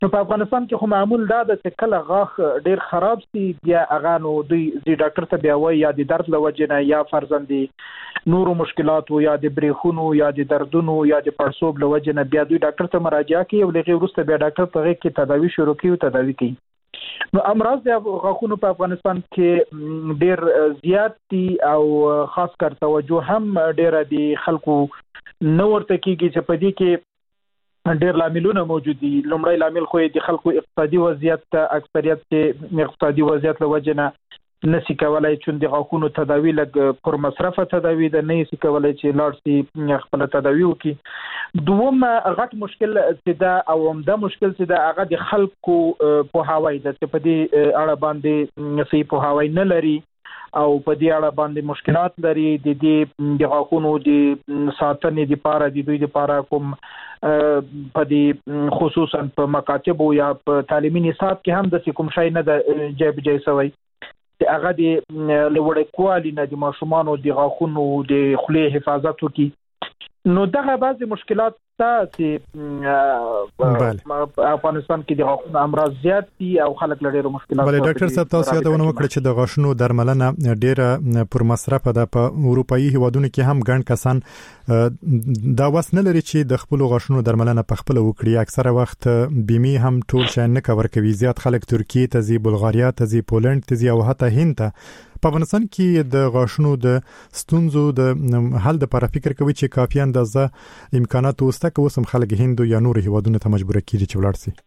نو په افغانستان کې خو معمول دا د کله غاښ ډیر خراب سي بیا هغه نو دوی ډاکټر ته بیا وایي یا د درد لوجنه یا فرزندي نورو مشکلاتو یا د بریخونو یا د دردونو یا د پړسوب لوجنه بیا دوی ډاکټر ته مراجعه کوي او لږه وروسته بیا ډاکټر په هغه کې تداوی شروع کوي او تداوی کوي. نو امراض د غاښونو په افغانستان کې ډیر زیات دي او خاص کر توجه هم ډیر دي خلکو نو ورته کېږي چې په دې کې ډیر لاملونه موجود دي. لومړی لامل خو د خلکو اقتصادي وضعیت ته اکثریت کې اقتصادي وضعیت لوجنه نسی کولای چې د غاښونو تداوی لګ پر مصرفه تداوی د نه سی کولای چې لارسي خپل تداوی وکي. دوم غټ مشکل چې دا او عمده مشکل چې دا هغه د خلکو په هواي د په دې اړه باندې نسی په هواي نه لري او په دې اړه باندې مشکلات لري. د غاښونو د ساتنې لپاره د دوی لپاره کوم په دې خصوصا په مکاتب او یا په تعلیمي نصاب کې هم د کوم شای نه د جيب جيسوي هغه د لوړې کوالي نه د ماشومان او د غاښونو د خولې حفاظت وکي. نو دغه بعضی مشکلات چې افغانستان کې د غاښونو امراض زیات دي او خلک لري مشکلات. بل ډاکټر صاحب تاسو یادونه وکړه چې د غاښونو درملنه ډیره پر مصرفه ده. په اروپאי هیوادونو کې هم ګڼ کسان دا وس نه لري چې د خپل غاښونو درملنه په خپل وکړي. اکثره وخت بیمه هم ټول شای نه کور کوي. زیات خلک ترکیه ته ځي، بلغاریا ته ځي، پولند ته ځي او حتی هند ته. په افغانستان کې د غاښونو د ستونزو د حل لپاره فکر کوي چې کافي اندازه امکانات وسته که اوس هم خلک هند یا نور هیوادونو ته مجبور کیږي چې ولاړ شي.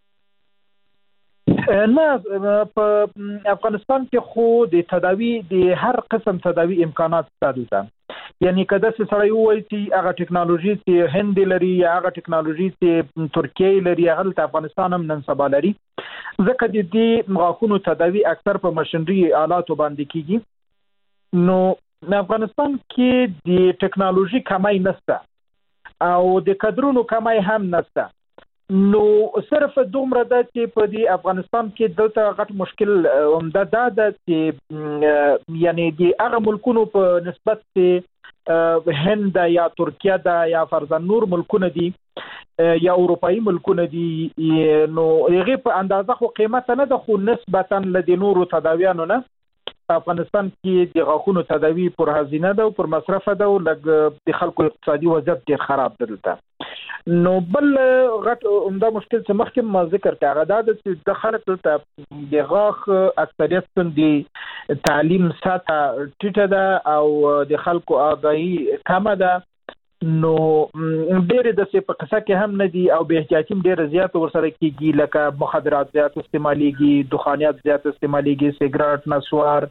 نه په افغانستان کې خو د تداوی د هر قسم تداوی امکانات شته. یعنی کله چې سړی وایي چې هغه ټکنالوژي چې هند لري یا هغه ټکنالوژي چې ترکیه لري هغه د افغانستان هم نن سبا لري. ځکه د دې غاښونو تداوی اکثر په ماشينري آلاتو باندې کیږي. نو په افغانستان کې د ټکنالوژي کمای نشته او د کادرونو کمای هم نشته. نو صرف دومره ده چې په دې افغانستان کې دلته غټ مشکل عمده ده چې یعنی د هغه ملکونو په نسبت چې هند یا ترکیه ده یا فرضاً نور ملکونه دي یا اروپאי ملکونه دي، نو هغه په اندازه خو قیمت نه ده، خو نسبتاً له نورو تداویانو نه افغانستان کې د غاښونو تداوی پر هزینه ده او پر مصرفه ده او لږ د خلکو اقتصادي وضعیت ډیر خراب ده. نو بل غټ عمده مشکل چې مخکې ما ذکر کړ هغه دا چې د خلکو ته د غاښ اکثریت د تعلیم سطح ټیټه ده او د خلکو آگاهي کمه ده. نو ډېر د څه په قصه کې هم نه دي او به احتیاطي ډېر زیات ورسره کیږي، لکه مخدرات زیات استعماليږي، دخانیات زیات استعماليږي، سیګریټ، نسوار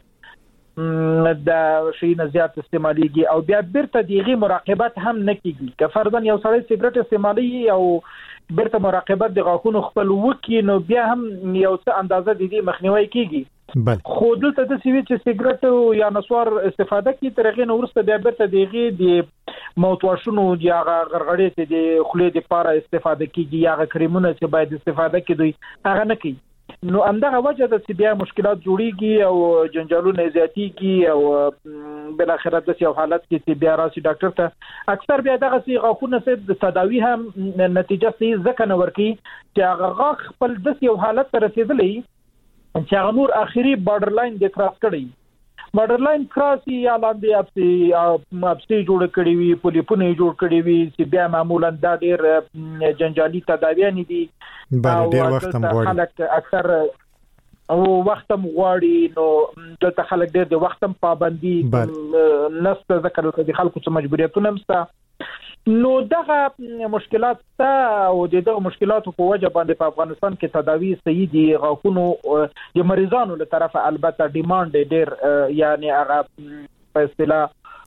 د شي نه زیات استعماليږي او بیا بیرته دیغه مراقبت هم نه کیږي. که فرضاً یو سړی سیګریټ استعمالي او بیرته مراقبت د غاښونو خپل وکي نو بیا هم یو څه اندازه د دې مخنیوي کیږي. خو دلته د سوي چې سیګریټ یا نسوار استفاده کوي ترغه نو ورسته بیا بیرته دیغه د موتواشونو یا غرغړې ته د خولې لپاره استفاده کیږي یا کریمونه چې باید استفاده کړي هغه نه کوي. نو همدغه وجه د بیا مشکلات جوړیږي او جنجالونه زیاتیږي او بل اخرت د یو حالت کې چې بیا راشي ډاکټر ته اکثر بیا دغه سی غاښونه سره د تداوی هم نتیجه سي ځکه نه ورکی چې هغه غاښ خپل د یو حالت ته رسیدلی چې هغه نور اخیری بارډر لاین د کراس کړي. بارډر لاین کراس یا لاندې اپسي جوړ کړي وي، پولیپونه جوړ کړي وي چې بیا معمولا دا ډېر جنجالي تداویان دي. ډېر وخت هم غواړي، خلک اکثر او وخت هم غواړي. نو دلته خلک ډېر د وخت هم پابندي نسته ځکه د خلکو څخه مجبوریتونه مسته. نو دغه مشکلات او دغه مشکلاتو په وجه باندې په افغانستان کې تداوی صحیح دي غاښونو د مریضانو له طرفه البته ډیماند ډېر یعنی هغه په اصطلاح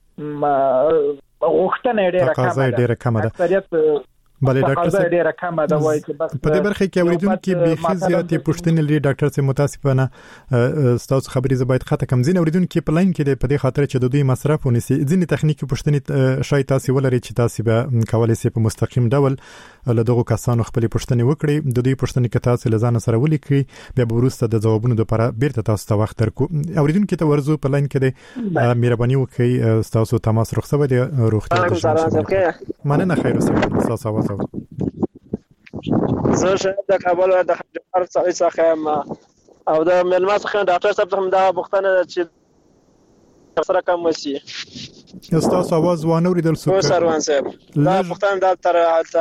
غوښتنه ډېره کمه ده. اکثریت بله ډاکټر صاحب ډیره کمه ده وایي چې بس په دې برخه کې اوریدونکو به خزياتي پښتنې لري. ډاکټر صاحب متاسفانه تاسو خبرې زبایت خاطه کم زین اوریدونکو په لاین کې په دې خاطر چې د دوی مصرف ونیسي ځینې تخنیکی پښتنې شای تاسو ولري چې تاسو به کولای شئ په مستقیم ډول له دغه کسانو خپل پښتنې وکړي. د دوی پښتنې کې تاسو لزان سره ولیکي بیا ورسته د جوابونو لپاره بیرته تاسو ته وخت درکو. اوریدونکو ته ورزو په لاین کې د مهرباني وکړئ تاسو تماس رخصه ودی روغتیا ته مننه. خیر اوسه تاسو زه شاید د کابل د خجار څخه او د ملما څخه ډاکټر صاحب څخه دا پوښتنه چې سره کوم وسی تاسو आवाज وانه ورېدل څه سروان صاحب دا پوښتنه د تر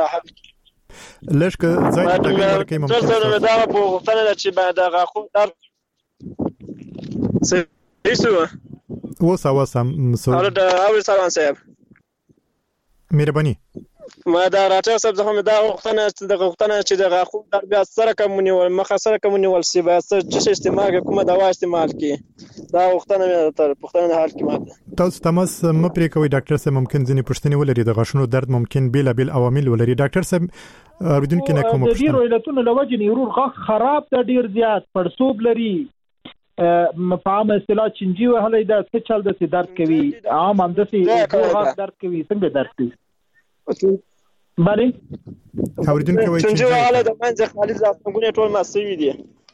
لږ ځای ته ورکې ممکن دا پوښتنه چې بعد غاخو در سېسو و سم سره دا اول سروان صاحب مهرباني ما دا راټر صاحب زه هم دا وختنه چې د غاخو در بیا سره کومونی ول مخه سره کومونی ول سی بیا چې استعمال کومه دوا استعمال کی دا وختنه تر پښتنه حال کې ماته تاسو تماس م پرې کوي ډاکټر صاحب ممکن ځینې پښتني ولري د غاښونو درد ممکن بیل عوامل ولري ډاکټر صاحب اوریدونکو نه کوم پښتنه د علتونو لوجه نیورو غاښ خراب د ډیر زیات پړسوب لري په عام اصطلاح چنجي وهلې دا څه چل د درد کوي عام اندسي غاښ درد کوي څنګه درد کوي بله اوریدونکو وایي چې حاله د منځ خالص ځانګړي ټول مسوي دي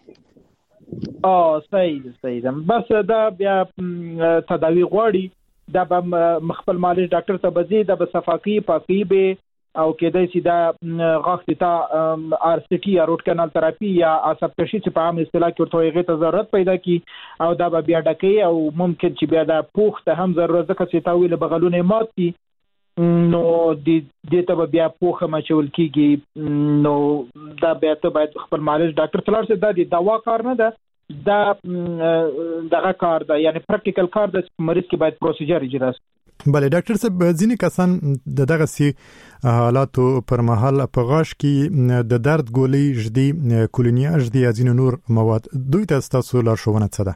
صحیح بس دا بیا تداوی غواړي دا به مخبل مالش ډاکټر ته بزي دا به صفاقي پاکي به او کېدای شي دا غاښ ته آر سی ټي یا روټ کانال تراپي یا عصب کشي چې په عام اصطلاح کې ورته یې ضرورت پیدا کی او دا به بیا ډکې او ممکن چې بیا دا پوښ ته هم ضرورت ځکه چې تاویل بغلونه مات دي نو د ته بیا پوښه مچول کیږي نو دا بیا ته باید خپل مالش ډاکټر تلار سره د دوا کار نه ده دا دغه کار ده یعنی پریکټیکل کار د مریض کې باید پروسیجر اجرا شي بله ډاکټر صاحب ځینې کسان دغه سي حالاتو پر مهال په غاښ کې د درد ګولۍ جدي کولونیا جدي ازین نور مواد دوی تاسو لارښوونه څه ده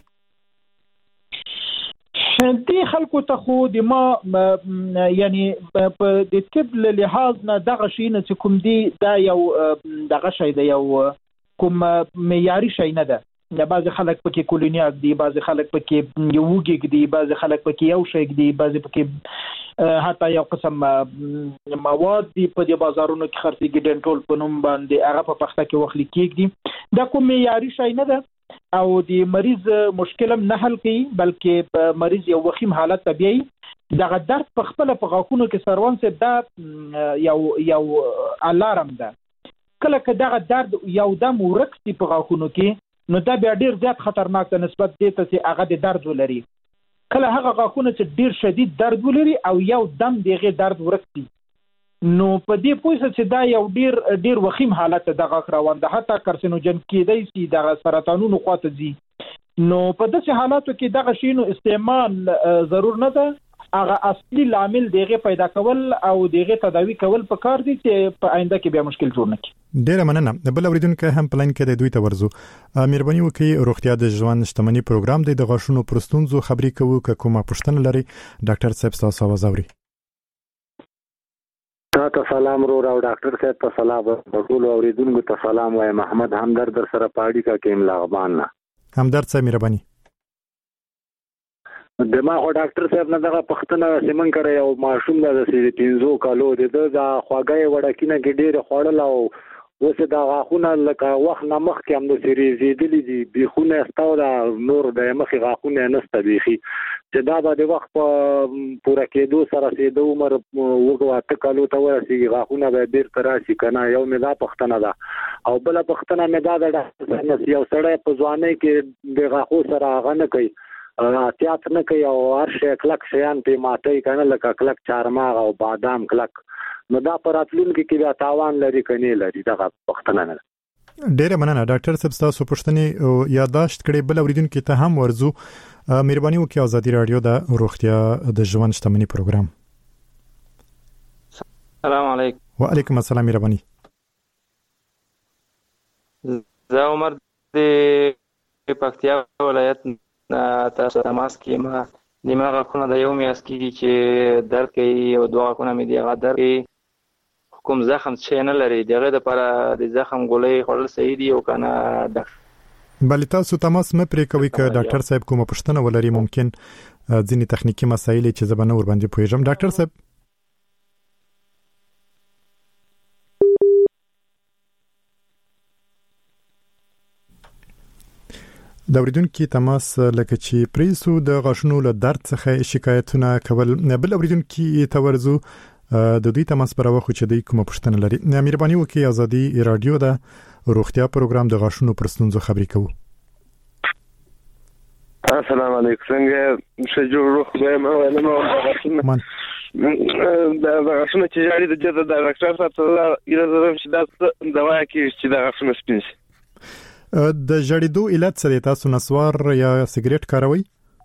دې خلکو ته خو د ما یعنی په د طب له لحاظ نه دغه شی نه کوم دی دا یو دغه شی د یو کوم معیاري شی نه ده بعض خلک پکې کولونیاک دي بعض خلک پکې یوګیک دي بعض خلک پکې یو شیک دي بعض پکې حتی یو قسم مواد دي په دې بازارونو کې خرڅېږي ډنټول په نوم باندې هغه په پخته کې وخت لیکيږي دا کوم معیاري شی نه ده او د مریض مشکل هم نه حل کوي بلکې مریض یو وخیم حالت طبيعي دغه درد په خپل په غاښونو کې سروان سي دا یو الارم ده کله که دغه درد یو دم ورکسي په غاښونو کې نو دا بیا ډیر زیات خطرناک ده نسبت دې ته چې هغه د درد ولري کله هغه غاښونه چې ډیر شدید درد ولري او یو دم دغه درد ورکسي نو په دې پوهه چې دا یو ډیر وخیم حالت دغه روان ده حتی کارسینوجن کېدای شي دغه سرطانونو خواته ځي نو په داسې حالاتو کې دغه شینو استعمال ضرور نه ده هغه اصلي عامل دغه پیدا کول او دغه تداوی کول په کار دي چې په آینده کې بیا مشکل جوړ نه کړي ډیره مننه بل اوریدونکو هم پلان کې د دوی ته ورزو مهرباني وکړئ روغتیا د ژوند شتمنۍ پروګرام د غاښونو پرستونزو خبري کوو که کومه پوښتنه لري ډاکټر صاحب تاسو आवाज اوري تاسو سلام رو او ډاکټر صاحب ته سلام ټول اوریدونکو ته سلام وایم محمد همدرد در سره پاړی کا کېم لاغبان نه همدرد صاحب مهرباني دماغ ډاکټر صاحب نه دغه پښتنه سیمن کړی او ماشوم د 3 کالو د خواګي وړکینه کې ډېر خوړل او وسه دا غاخونه لکه وخت نمخ کې هم د سریزي دي بيخونه استاو دا نور د مخې غاخونه نسته بيخي چې دا به د وخت پوره کېدو سره سي د عمر وګواته کالو ته ورسي غاخونه به ډېر تراشي کنه یو مې دا پښتنه ده او بل پښتنه مې دا د یو سړی په ځواني کې د غاخو سره غنه کوي احتیاط نه کوي او هر شی کلک شیان په ماته کنه لکه کلک چارماغ او بادام کلک نو دا پراتلون کې بیا تاوان لري کني لري دا پښتنه نه ډیره مننه ډاکټر صاحب تاسو پښتني یاداشت کړي بل اوریدونکو ته هم ورزو مهرباني وکړئ ازادي رادیو د روغتیا د ژوند شتمنۍ پروګرام السلام علیکم وعلیکم السلام مهرباني زه عمر د پکتیا ولایت تاسو تماس کې ما دماغ خونه د یو میاس کې چې درد کوي او دوا خونه مې دی غا درد کوم زخم چې نه لري دغه لپاره د زخم ګولۍ خورل صحیح دی او کنه بل تاسو تماس مې پرې کوي ک ډاکټر صاحب کومه پښتنه ولري ممکن ځینې تخنیکی مسایل چې زبنه ور باندې پوهیږم ډاکټر صاحب د اوریدونکو تماس لکه چې پریسو د غاښونو له درد څخه شکایتونه کول بل اوریدونکو ته ورزو د دوی تماس پر واخو چې د کومه پوښتنه لري. مهرباني وکړئ ازادي رادیو د روغتیا پروګرام د غاښونو پر ستونزو خبرې کوو. السلام علیکم. څنګه شجو روح به ما ولا ما دا غاښونه چې جاري د جده د ډاکټر سره اله چې دا دوا کې چې دا غاښونه سپین شي. د جړېدو علت څه دی؟ تاسو نسوار یا سیګریټ کاروئ؟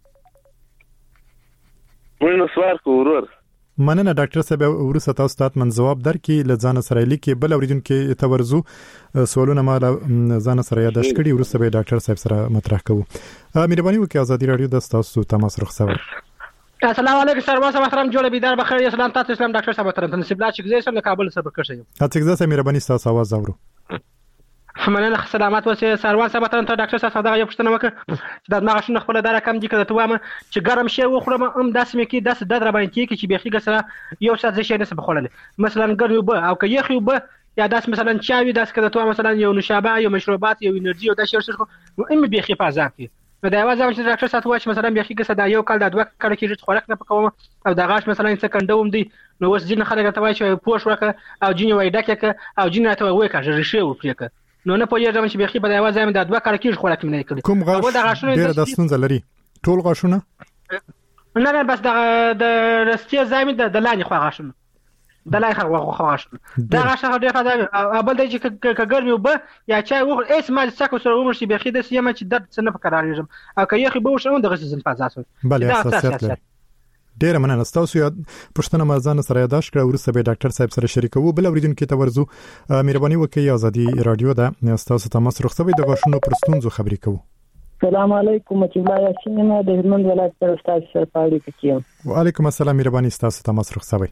مې نسوار کورور. مننه ډاکټر صاحب. ورسته تاسو ته من جواب درکې لزان سره لیکي بل اوریدونکو ته ورزو سوالونه مال ځان سره یاداش کړي ورسته به ډاکټر صاحب سره مطرح کوو. مهرباني وکړئ ازادي رادیو د تاسو تماس رخصوي. السلام علیکم سرور محترم جوړ بیدار بخیر. اسلام تاسو اسلام ډاکټر صاحب محترم نصیب الله چې زه سم کابل سره بکشه یم. تاسو ځکه مهرباني تاسو आवाज اورو. مننه سلامات اوسه سروان صاحب ته ډاکټر صاحب دا یو پوښتنه وکړه چې د دماغ شنه خپل دا رقم دي کړه ته وامه چې ګرم شی وخورم داسې مې کې داسې د دربان کې چې بيخي ګسره یو څه ځای نه سبخولل مثلا ګرم وب او که یخ وب یا داس مثلا چاوي داس کړه ته مثلا یو نشابه یو مشروبات یو انرژي او دا شی ورسره نو ام بيخي فازاتي نو دا یوازې چې ډاکټر صاحب وایي مثلا بيخي ګسه دا یو کال دا دوه کال کې خوراک نه پکوم او دا غاښ مثلا څه کندوم دي نو وس ځین خلک ته وایي چې پوښ وکړه او جین وای ډکه او جین ته وای کړه ریشه ورپریکه نو نه پوهیږم چې بيخي په دا یوازې د دوه کال کې خوراک نه کړی. کوم غاښ ډېر د ستونزه لري؟ ټول غاښونه؟ نه بس د رستي زمين د لاندې خو غاښونه د لای خو غاښونه دا غاښ ډېر فایده بل دی چې ګرمي وب یا چای وخور اس ما څکو سره عمر شي بيخي د سیمه چې درد څنګه پکارېږم او که یخي به وشم د غسل فازاسو. بله اساسیت لري. ډیر مننه تاسو یو پښتنه مرزان سره یاداش کړو ورسره به ډاکټر صاحب سره شریکو بل اوریدونکو ته ورزو. مهرباني وکړئ ازادي رادیو دا تاسو تماس رخصوي د غاښونو پر ستونزو خبرې کوو. السلام علیکم چې الله یاسین د هلمند ولایت پر تاسو سره پاړی کوم. وعلیکم السلام. مهرباني تاسو تماس رخصوي.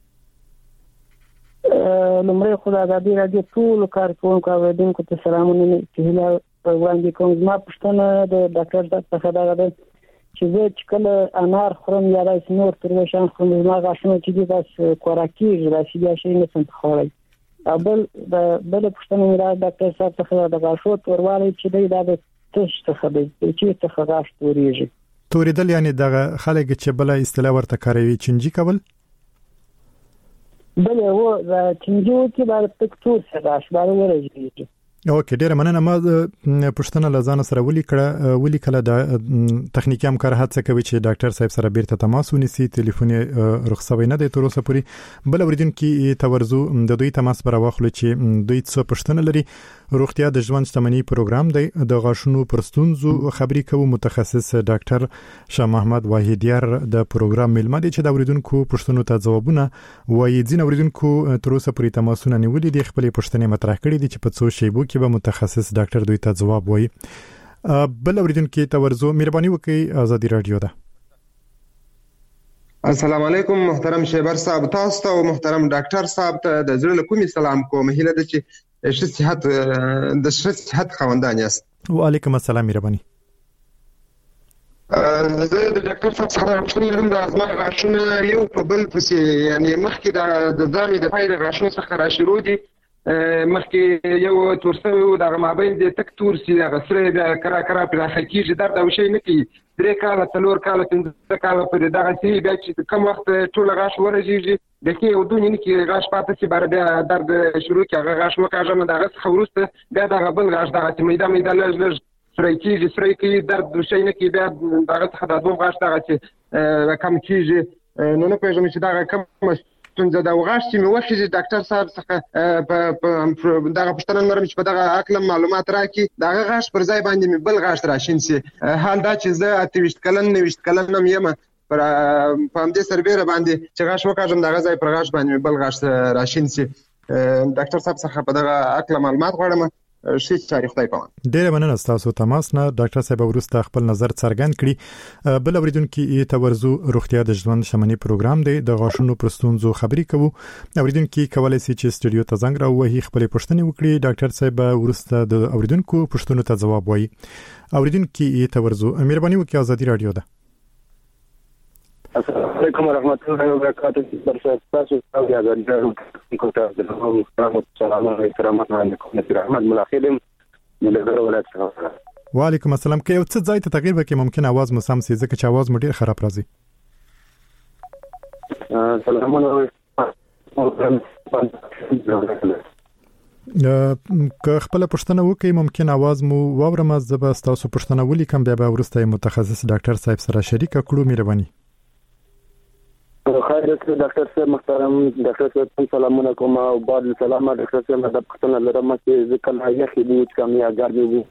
لمړی خدای ازادي رادیو ټول کارکونکو اوریدونکو ته سلامونه چې هله وړاندې کوم. ما پښتنه د ډاکټر څخه دا غواړم چې زه چې کله انار خورم یا داسې نور تروشان خورم زما غاښونه چې دي بس خوراکي راشي بیا شي نه څنګه خوري. بل پښتنه مې را ډاکټر صاحب څخه د غاښو توروالی چې دی دا د تش څخه دی چې څخه غاښ تورېږي. تورېدل یعنی دغه خلک چې بل اصطلاح ورته کاروي چنجي کول؟ بل و دا چنجي کې دا تک تور څخه غاښ باندې ورځي. اوکې ډیر مننه. ما پښتنه لزان سره ولي کله د تخنیکی همکار هڅه کوي چې ډاکټر صاحب سره بیرته تماس ونیسي. ټلیفون رخصوي نه دی تر اوسه پورې. بل اوریدونکو تورزو د دوی تماس پر واخلو چې دوی څه پښتنه لري. روغتیا د ژوند شتمنۍ پروګرام دی د غاښونو پر ستونزو خبرې کوي. متخصص ډاکټر شاه محمد واحدیار د پروګرام ملما دي چې د اوریدونکو پښتنو ته ځوابونه وایي. ځین اوریدونکو تر اوسه پورې تماسونه نیولې دي خپل پښتنې مطرح کړې دي چې په څو شیبو کې به متخصص ډاکټر دوی ته جواب وایي. بل اوریدونکو ته ورزو. مهرباني وکړئ ازادي رادیو ده. السلام علیکم محترم شیبر صاحب تاسو ته او محترم ډاکټر صاحب ته د زړه له کومې سلام کوم. هیله ده چې ښه صحت خوندان یاست. وعلیکم السلام. مهرباني. زه د ډاکټر صاحب سره پوښتنه لرم د ازما غاښونه یو په بل پسې یعنی مخکې د ځامې د پای د غاښونو څخه راشروع دي مخکې یو تورسوي و دغه مابین د تک تور سي دغه سره بیا کرا پراخه کېږي درد او شی نه کوي 3 کاله 4 کاله 5 کاله پرې دغه سي بیا چې کم وخت ټول غاښ ورژيږي د کې یو دونې نه کې غاښ پاتې سي بار بیا درد شروع کېږي غاښ وکاږم دغه څخه وروسته بیا دغه بل غاښ دغه میده لږ سره کېږي درد شی نه کوي بیا دغه څخه د دوه غاښ دغه چې کم کېږي نو نه پېژنم چې دغه کم څنګه دا وغاښ چې مې وخت ډاکټر صاحب څخه دغه پښتنه لرم چې په دغه عقل معلومات راکړي دغه غاښ پر ځای باندې مې بل غاښ راشین سي. حال دا چې زه 28 کلن 90 کلن یم پر په دې سربېره باندې چې غاښ وکاږم دغه ځای پر غاښ باندې بل غاښ راشین سي. ډاکټر صاحب څخه په دغه عقل معلومات غواړم. شي تاریخ دی پام. ډېر مننه تاسو تماس نه ډاکټر صاحب ورسته خپل نظر څرګند کړي. بل اوریدونکو ته ورزو روغتیا د ژوند شمنی پروګرام دی د غاښونو پرستونزو خبرې کوو. اوریدونکو کولای شي چې سټوډیو ته زنګ راوهي خپل پوښتنې وکړي. ډاکټر صاحب ورسته د اوریدونکو پوښتنو ته ځواب وایي. اوریدونکو ته ورزو مهرباني وکړئ ازادي رادیو ده. السلام علیکم ورحمۃ اللہ وبرکاتہ. تاسو ته د ازادي کوټه د سلام علیکم نصیر احمد ملاخلم ملګر ولایت څخه. وعلیکم السلام. که یو څه ځای ته تغییر وکړي ممکن आवाज مو سم سي ځکه چې आवाज مو ډیر خراب راځي. سلامونه که خپل پښتنه وکي ممکن आवाज مو واورم زب تاسو پښتنه ولیکم بیا به ورسته متخصص ډاکټر صاحب سره شریک کړو مهرباني. خیر ډاکټر صاحب محترم ډاکټر صاحب سلامونه کوم او بعد سلام ډاکټر صاحب د پښتنه لرم چې ځکه لا یخي دي چې کامیاب ګرځي دي.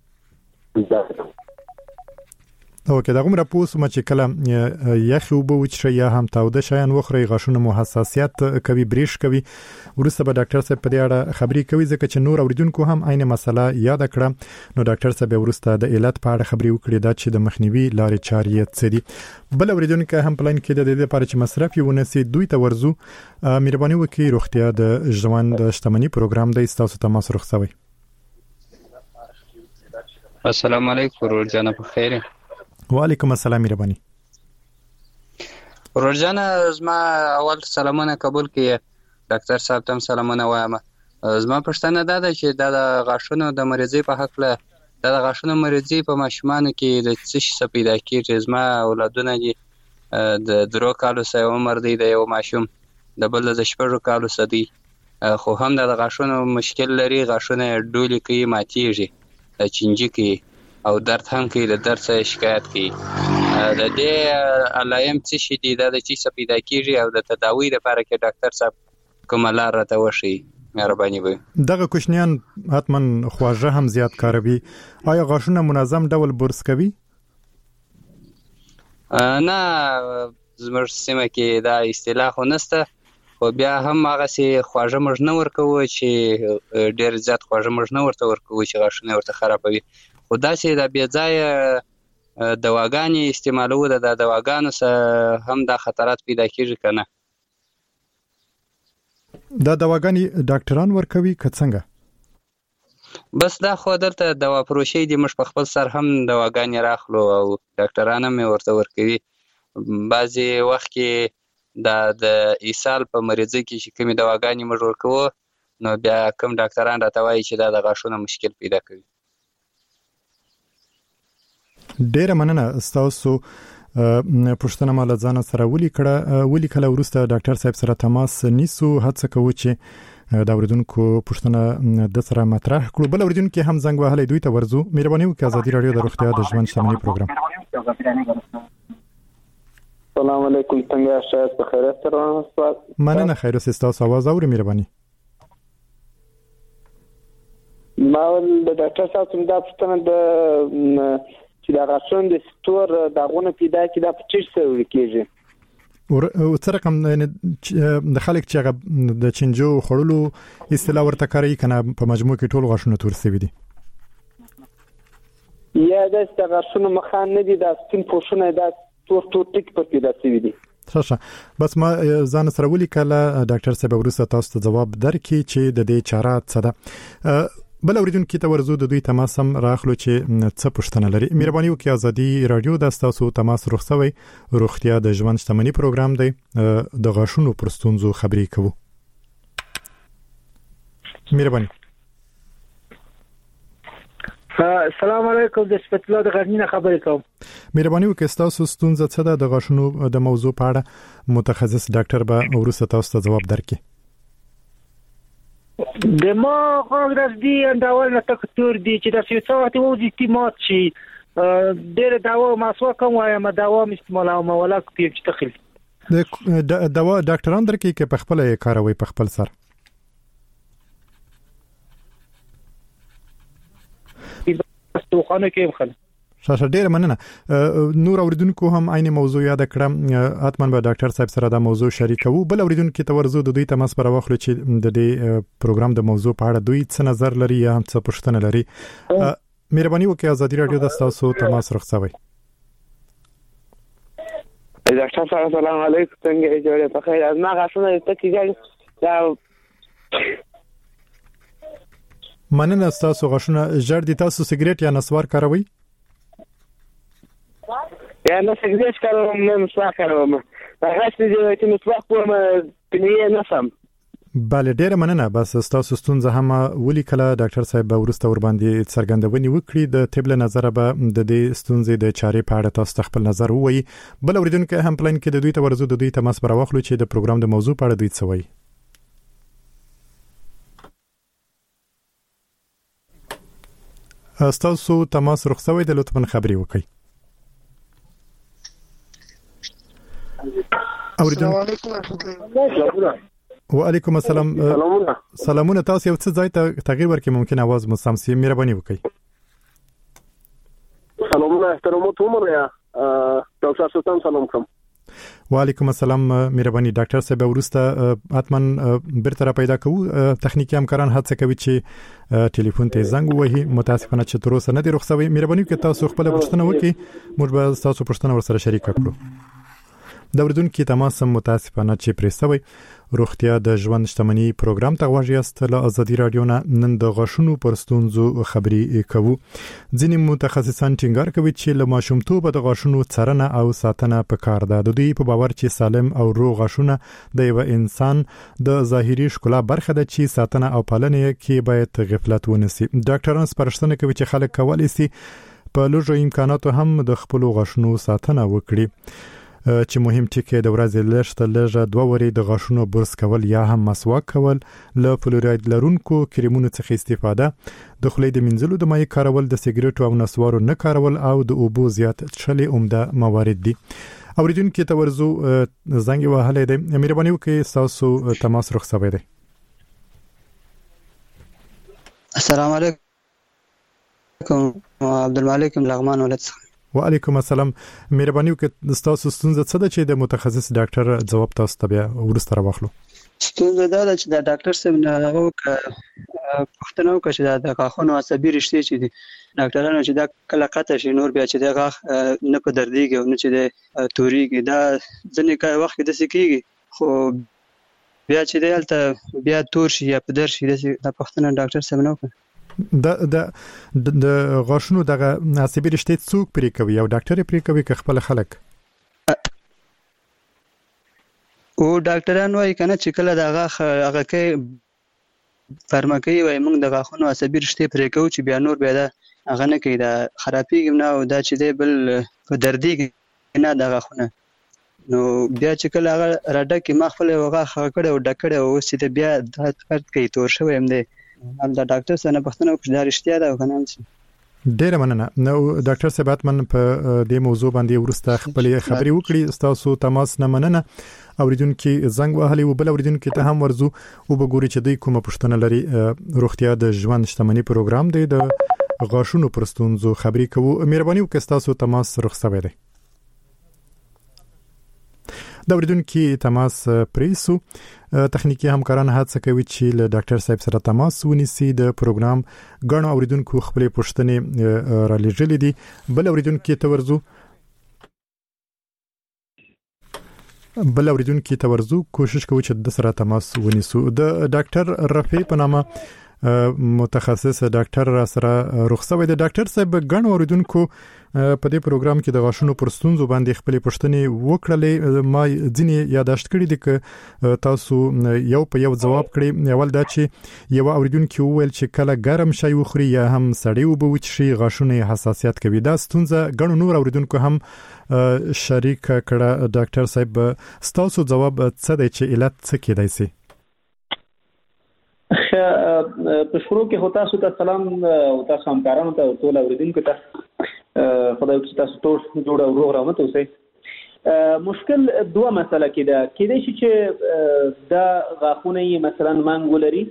اوکې دا کومه پوسټ چې کله یخي وبو چې یا هم تاوده شایان وخري غاښونه مو حساسیت کوي بریش کوي ورسته به ډاکټر صاحب په دې اړه خبري کوي ځکه چې نور اوریدونکو هم عین مسله یاد کړه نو ډاکټر صاحب ورسته د علت په اړه خبري وکړي دا چې د مخنیوي لارې چارې څه دي. بل اوریدونکو هم پلان کې د دې لپاره چې مصرف یې ونسي دوی ته ورزو مهرباني وکړئ روغتیا د ژوند شتمنۍ پروګرام د تاسو تماس رخصوي. السلام علیکم ورجانه په خیر. وعلیکم السلام مهرباني. ورجانه زما اول سلامونه قبول کړئ ډاکټر صاحب تم سلامونه وایم. زما پښتنه دا ده چې د غاښونو د مریضي په حق له د غاښونو مریضي په ماشومانو کې د څه شي پیدا کیږي. زما اولادونه دي د 3 کالو سره عمر دی د یو ماشوم د بل د 6 کالو سره دی خو هم د غاښونو مشکل لري غاښونه ډولې کوي ماتیږي چنجي کوي او درد هم کوي د درد څخه شکایت کوي. د دې علایم څه شي دي د چي څه پیدا کیږي او د تداوی لپاره کې ډاکټر صاحب کومه لار راته وشي مهرباني وي. دغه کوشنیان حتمن خواږه هم زیات کاروي. آیا غاښونه منظم ډول برس کوي؟ نه زموږ سیمه کې دا اصطلاح خو نشته خو بیا هم هغه سي خواږه موږ نه ورکوو چې ډیر زیات خواږه موږ نه ورته ورکوو چې غاښونه ورته خرابوي خو دا چې د بیا ځای دواګانې استعمالو د دواګانو سره هم دا خطرات پیدا کیږي کنه. دا دواګانې ډاکټران ورکوي که څنګه؟ بس دا خو دلته دوا پروشي دي موږ په خپل سر هم دواګانې راخلو او ډاکټران هم ورته ورکوي. بعضي وخت کې د ایصال په مریضي کې چې کومې دواګانې موږ ورکوو نو بیا کوم ډاکټران راته وایي چې دا د غاښونو مشکل پیدا کوي. ډیره مننه تاسو پښتنه مال ځان سره ولیکله ورسته ډاکټر صاحب سره تماس نیسو هڅه کوو چې دا اوریدونکو پښتنه د سره مطرح کړو. بل اوریدونکو هم زنګ وهلې دوی ته ورزو مهرباني وکړئ ازادي رادیو د روغتیا د ژوند شتمنۍ پروګرام. السلام علیکم څنګه شایست په خیریت سره اوسئ؟ مننه خیر اوسئ تاسو आवाज اورئ مهرباني. ما د ډاکټر صاحب څخه دا پوښتنه د چې دا غاښونه د ستور داغونه پیدا کی دا په چیرته سره کیږي او څه رقم د خلک چې د چنجو خړلو اصطلاح ورته کوي کنه په مجموع کې ټول غاښونه تور سوي دي یا د غاښونو مخان نه دي د سپین پوښونه د تور ټیک په پیدا سوي دي. ښه بس ما ځان سره ولیکله ډاکټر صاحب ورسته تاسو ته جواب درکړي چې د دې چاره څه ده. بل اوریدونکو ته ورزو د دوی تماس هم راخلو چې څه پوښتنه لري. مهرباني وکړئ ازادي رادیو د تاسو تماس رخصوي روغتیا د ژوند شتمنۍ پروګرام دی د غاښونو پر ستونزو خبري کوو. مهرباني. السلام علیکم د سپیشل د غرنینه خبرې کوم. مهرباني وکړئ تاسو ستونزه څه ده د غاښونو د موضوع په اړه متخصص ډاکټر به ورسته تاسو ته جواب درکړي. د ما غوږ دی انداول نه تکتور دی چې د سیاست او د استعمال شي ډېر دوا مسوا کوم وایم دوا استعمالوم ولا کوم چې تخیل د دوا ډاکټران درکې کې په خپل کاروي په خپل سر په خانه کې مخل شاشه ډیر مننه. نور اوریدونکو هم عین موضوع یاد کړم اتمن به ډاکټر صاحب سره دا موضوع شریکو. بل اوریدونکو ته ورزو د دوی تماس پر واخلو چې د دې پروګرام د موضوع په اړه دوی څه نظر لري یا هم څه پوښتنه لري. مهرباني وکړئ ازادي رادیو د تاسو تماس رخصوي. ډاکټر صاحب السلام علیکم څنګه جوړه په خیر از ما غاښونه ته کیږي دا مننه تاسو غاښونه جړ دي تاسو سیګریټ یا نسوار کاروي؟ یا نه سیګریټ کاروم نه نسوار کاروم هغه چې نسوار کوم پنیه نسم. بله ډیره مننه. بس تاسو ستونزه هم ولیکله ډاکټر صاحب به ورسته ور باندې څرګندونې وکړي د طب له نظر به د دې ستونزې د چارې په اړه تاسو خپل نظر ووایي. بل اوریدونکو هم پلان کې د دوی ته ورزو د دوی تماس پر واخلو چې د پروګرام د موضوع په اړه دوی څه وایي. تاسو تماس رخصوي د لطفاً خبري وکړئ. السلام علیکم ورحمۃ اللہ. وعلیکم السلام. سلامونه. تاسو یو څه ځای ته تغییر ورکړئ، ممکن आवाज مو سم سي، مهرباني وکړئ. سلامونه احترامات عمر یا ډاکټر سلطان سلام کوم. وعلیکم السلام. مهرباني ډاکټر صاحب، ورسته اتمن بیرته را پیدا کوو. تخنیکی همکاران هڅه کوي چې ټلیفون ته زنګ ووهي، متاسفانه چې تر اوسه نه دی رخصوي. مهرباني وکړئ تاسو خپل پوښتنه وکړئ، موږ به تاسو پوښتنه ورسره شریک کړو. د اوریدونکو تماس متاسفانه چې پرې سوی. روغتیا د ژوند شتمنۍ پروګرام ته غواړي است له ازادي رادیو نن د غاښونو پر ستونزو خبري کوو. ځینې متخصصان ټینګار کوي چې له ماشومتوبه د غاښونو څارنه او ساتنه پکار ده. د دوی په باور چې سالم او روغ غاښونه د یو انسان د ظاهري ښکلا برخه ده چې ساتنه او پالنه کې باید غفلت ونسی. ډاکټران سپارښتنه کوي چې خلک کولی شي په لږو امکاناتو هم د خپل غاښونو ساتنه وکړي. چې مهم ټکی د ورځې لږه 2 وری د غاښونو برس کول یا هم مسواک کول، له فلوراید لرونکو کریمونو څخه استفاده، د خولې د منځلو د مایع کارول، د سیګریټو او نسوارو نه کارول او د اوبو زیات څښل عمده موارد دي. اوریدونکو ته ورزو زنګ وهلې ده. مهرباني وکړئ تاسو تماس رخصوي ده. السلام علیکم. عبدالمالک لغمان ولد. وعلیکم السلام. مهرباني وکړئ تاسو ستونزه څه ده چې د متخصص ډاکټر جواب تاسو ته بیا ورسره واخلو. ستونزه دا ده چې د ډاکټر صاحب نه پوښتنه وکړي چې د غاښونو عصبي رشتې چې دي ډاکټرانو چې دا کله قطع شي نور بیا چې د غاښ نه په درديږي او نه چې د توريږي، دا ځنې وخت کې د سکیږي خو بیا چې دلته بیا تور شي یا په در شي د پوښتنه ډاکټر صاحب نه وکړي. د غاښونو دغه عصبي رشتې څوک پرې کوي او ډاکټر پرې کوي که خپل خلک؟ او ډاکټران وايي کنه چې کله د غاښ هغه کې فارماکي وايي موږ د غاښونو عصبي رشتې پرې کوو چې بیا نور بیا هغه نه کوي، دا خرابېږي نه او دا چې دی بل په درديږي نه د غاښونه. نو بیا چې کله هغه راډه کې ما خپل غاښ کړه او ډکړه او چې بیا د فرد کوي تور شوی هم دی. دا ډاکټر څنګه پښتنه وکړه دا رښتیا ده کنه؟ ډیره مننه. نو ډاکټر صاحب اتمن په دې موضوع باندې ورسته خپل خبري وکړي. تاسو تماس نه مننه. اوریدونکو زنګ وهلي او بل اوریدونکو ته هم ورزو او بګوري چې دوی کومه پښتنه لري. روغتیا د ژوند شتمنۍ پروګرام دی، د غاښونو پر ستونزو خبري کوو. مهرباني وکړئ تاسو تماس رخصوي دی. د اوریدونکو تماس پریسو. تخنیکی همکاران هڅه کوي چې له ډاکټر صاحب سره تماس ونیسي. د پروګرام غنو اوریدونکو خپل پوښتنې را لېږلې دي. بل اوریدونکو ته ورزو کوشش کوي چې د سره تماس ونیسو. د ډاکټر رفیع په نامه متخصص ډاکټر را سره رخصوي د ډاکټر صاحب غنو اوریدونکو په دې پروګرام کې د غاښونو پر ستونزو باندې خپل پوښتنې وکړلې. ما ځینې یاداشت کړې دي چې تاسو یو په یو جواب کړئ. اول دا چې یو اوریدونکو وویل چې کله ګرم شی وخوري یا هم سړی وبو وچشي غاښونه حساسیت کوي. دا ستونزه غنو نور اوریدونکو هم شریک کړه. ډاکټر صاحب تاسو جواب څه دی چې علت څه کېدای شي؟ په شروع کې هوتا سو ته سلام او تاسو همکارانو ته ټول اوریدونکو ته خدای دې تاسو ټول جوړ او روغ رحمت اوسئ. مشکل دوه مسله کې ده کېدای شي چې دا غاښونه مثلا مانګو لري،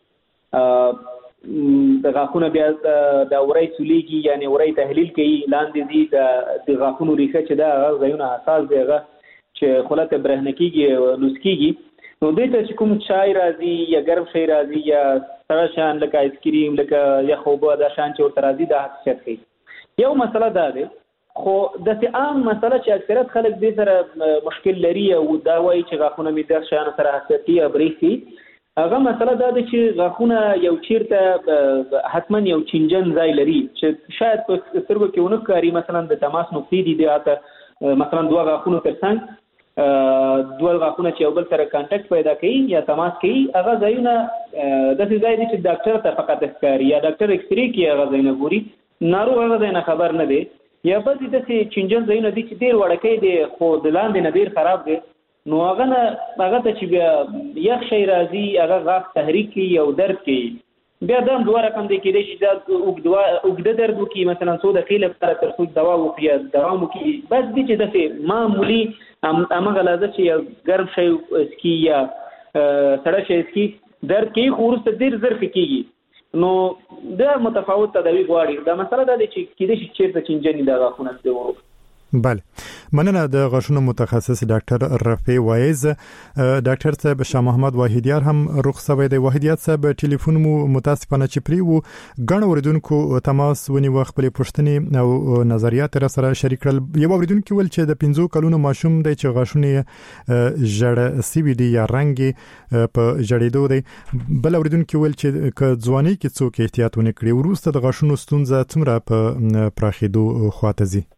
د غاښونه بیا د اورۍ سولېږي یعنی اورۍ تحلیل کوي لاندې دي د غاښونو ریښه چې دا ځایونه حساس دی هغه چې خلک برهنه کېږي لوس کېږي. نو دې ته چې کوم چای راځي یا ګرم شی راځي یا سړه شان لکه آیس کریم لکه یا خوبه دا شان چې ورته راځي دا حساسیت کوي. یو مسله دا ده خو د عام مسله چې اکثریت خلک دې سره مشکل لري او دا وایي چې غاښونه مې د شان سره حساسیت یا بریښي. هغه مسله دا ده چې غاښونه یو چیرته حتما یو چینجن ځای لري چې شاید په سترګو کې ونه ښکاري. مثلا د تماس نقطې دي دغه مثلا دوه غاښونو ترڅنګ دوه غاښونه چې یو بل سره کانټیکټ پیدا کوي یا تماس کوي هغه ځایونه داسې ځای دي چې ډاکټر ته فقط ښکاري یا ډاکټر ایکسرې کوي هغه ځایونه ګوري، ناروغ هغه ځای نه خبر نه دی. یا بعضې داسې چینجن ځایونه دي چې ډېر وړوکی دی خو د لاندې نه ډېر خراب دی. نو هغه ته چې بیا یخ شی راځي هغه غاښ تحریک کوي او درد کوي. بیا دا دوه رقم دی کېدای شي دا اوږده درد وکړي مثلا څو دقیقې لپاره تر څو دوا وکړي دوام وکړي بس دې چې داسې معمولي هماغه لحظه چې یو ګرم شی وڅښي یا سړه شی وڅښي درد کوي خو وروسته ډېر ژر ښه کېږي نو دا متفاوت تداوي غواړي دا مسله دا دی چې کېدای شي چېرته چینجنې د غاښونه د بله مننه د غاښونو متخصص ډاکټر رفیع وایز. ډاکټر صاحب شاه محمد واحدیار هم رخصوي دی. واحدیار صاحب ټلیفون مو متاسفانه چې پری وو غن اوریدونکو تماس ونیو خپل پښتني او نظریات را سره شریک کړل. یو اوریدونکو ول چې د 15 کلونو ماشوم دی چې غاښونه جړ سی وی ډی یا رنګ په جړېدو دی. بل اوریدونکو ول چې ک ځواني کې څوک احتیاط ونه کړي وروسته د غاښونو ستونزه څومره په پراخېدو خواته ځي.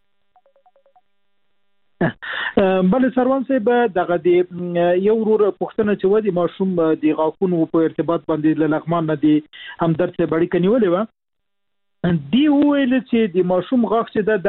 بل سروان صاحب دغه دی یو ورور پښتنه چې ودی ماشوم د غاښونو په ارتباط باندې له لغمان نه دی همدرد څخه بړی کني ولې و دی ویل چې د ماشوم غاښ چې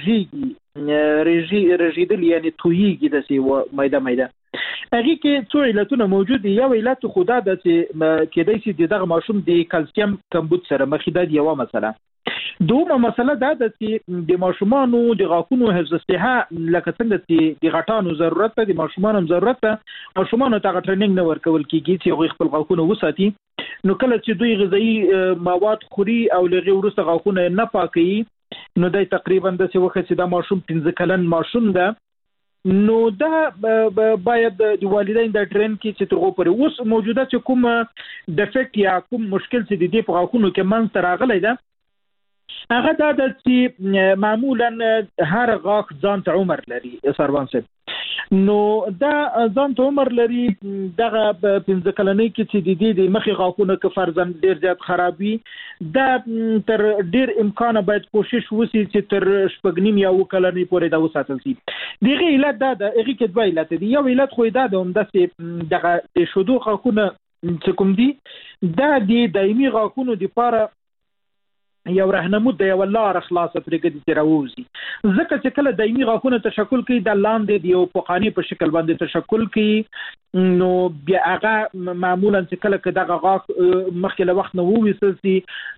د رژیدل یعنی تویږي د سی مایده هغه کې څو علتونه موجود دي. یو علت خدا د چې کېدای شي دغه ماشوم د کلسیم کمبود سره مخ د یو مسله. دومره مسله دا ده چې د ماشومانو د غاښونو حفظ صحه لکه څنګه چې د غټانو ضرورت ده د ماشومانو ضرورت ده ماشومانو ته ټریننګ نه ورکول کیږي چې هغه خپل غاښونه وساتي. نو کله چې دوی غذایی مواد خوري او لږه ورسته غاښونه نه پاکي نو دای تقریبا د څه وخت چې دا ماشوم 15 کلن ماشوم ده نو دا باید د والدین د ټرین کې چې ترغو پر اوس موجوده چې کوم ډیفیکټ یا کوم مشکل چې د دې په غاښونو کې منځ ته راغلی ده هغه دا د چې معمولا هر غاښ ځان ته عمر لري سروان صاحب نو دا ځان ته عمر لري دغه 15 کلنۍ کې چې د مخې غاښونه که فرضاً ډیر زیات خرابي دا تر ډیر امکانه باید کوشش وشي چې تر شپږ یا 9 کلنۍ پورې دا وساتل شي. دغه علت دا د هغه کې دوه علت دي. یو علت خو دا د همداسې دغه د شودو غاښونه چې کوم دي دا د دایمي غاښونو لپاره یو رهنمود دی یو لار خلاصه پرېږدي چې راوځي ځکه چې کله دایمي غاښونه تشکل کوي د لاندې د یو پوقاني په شکل باندې تشکل کوي نو بیا هغه معمولا چې کله دغه غاښ مخکې له وخت نه وویستل شي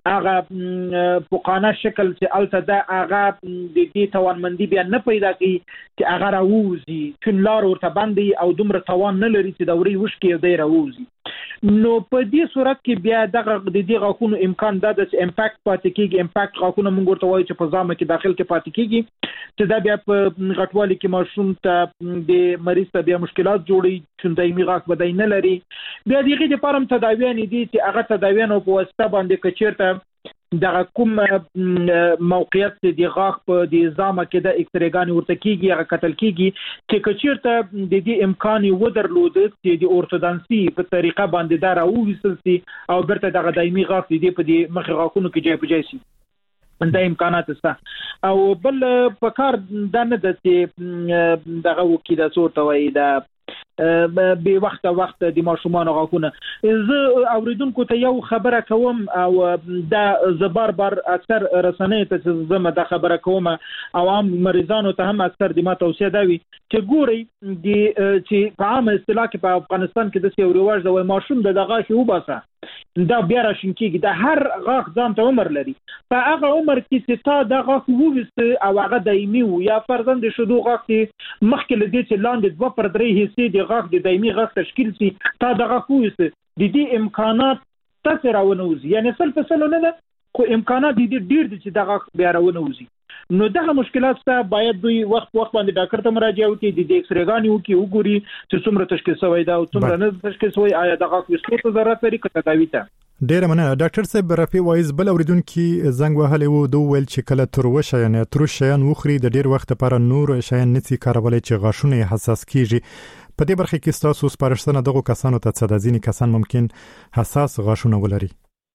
هغه پوقانه شکل چې الته دا هغه د دې توانمندي بیا نه پیدا کوي چې هغه راوځي چون لار ورته باندې او دومره توان نه لري چې دوري وشکي او دی راوځي. نو په دې صورت کې بیا دغه د دې غاښونو امکان دا د امپاکټ پاتې کېږي. امپاکټ غاښونه موږ ورته وایو چې په ځامه کې داخل کې پاتې کېږي چې دا بیا په غټوالي کې ماشوم ته د مریض ته بیا مشکلات جوړي چې دایمي غاښ بدای نه لري. بیا دغه د فارم تداویان دي چې هغه تداویان په واسطه باندې کچیرته دغه کوم موقعیت د غاښ په د ځامه کې د اکسریګان ورته کېږي هغه کتل کېږي چې کچیرته د دې امکان و درلود چې د اورتودانسي په طریقه باندې دا راوویستل شي او برته دغه دایمي غاښ د په دې مخ غاښونو کې جای په جای شي دا امکانات شته. او بل په کار دا نه ده چې دغه وکیل څورته وایي دا به وخت د ماشومان غاښونه زه اوریدونکو ته یو خبره کوم او دا زبر اکثر رسنۍ ته زما د خبره کوم او عام مریضانو ته هم اکثر د ما توصیه دا وي چې ګوري چې په عام اصطلاح کې په افغانستان کې د یو رواج د ماشوم د غاښ وباسه دا بیا راشین کېږي د هر غاښ ځان ته عمر لري په هغه عمر کې چې تا د غاښ وویسته او هغه دایمي و یا فرضاً د شودو غاښ کې مخکې له دې چې لاندې 2 پر 3 حصې د غاښ د دایمي غاښ تشکیل شي تا د غاښ وویسته د دې امکانات تاسو راونوځي یعنی سل نه ده خو امکانات دي ډیر دي چې د غاښ بیا راونوځي. نو دغه مشکلات ته باید دوی وخت باندې ډاکټر ته مراجعه وکړي د اکسریګانې وکړي وګوري چې څومره تشخیص شوی دا او څومره نه تشخیص شوی آیا د غاښ ویستلو ته ضرورت لري که تداوي ته. ډیره مننه ډاکټر صاحب رفیع وایز. بل اوریدونکو زنګ وهلی وو دوه ویل چې کله تروشه یعنی تروش شیان وخوري د ډیر وخت لپاره نور شیان نسی کارولای چې غاښونه حساس کیږي. په دې برخه کې تاسو سپارښتنه دغه کسانو ته څه د ځینې کسان ممکن حساس غاښونه ولري.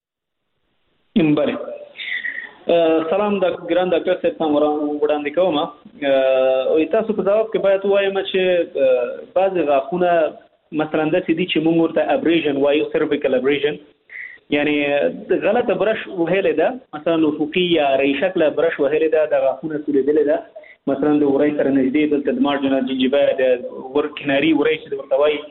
بله سلام د ګران ډاکټر صاحب ته وړاندې کوم او تاسو په جواب کې باید وایم چې بعض غاښونه مثلا د سې دي چې موږ ورته ابریژن وایو سرویکل ابریژن یعنی غلطه برش وهلې ده مثلا افقي یا ری شکل برش وهلې ده د غاښونه سولېدلې ده مثلا د ورای سره نږدې دلته د مارجنال جنجیبا د ور کناري ورای چې ورته وایي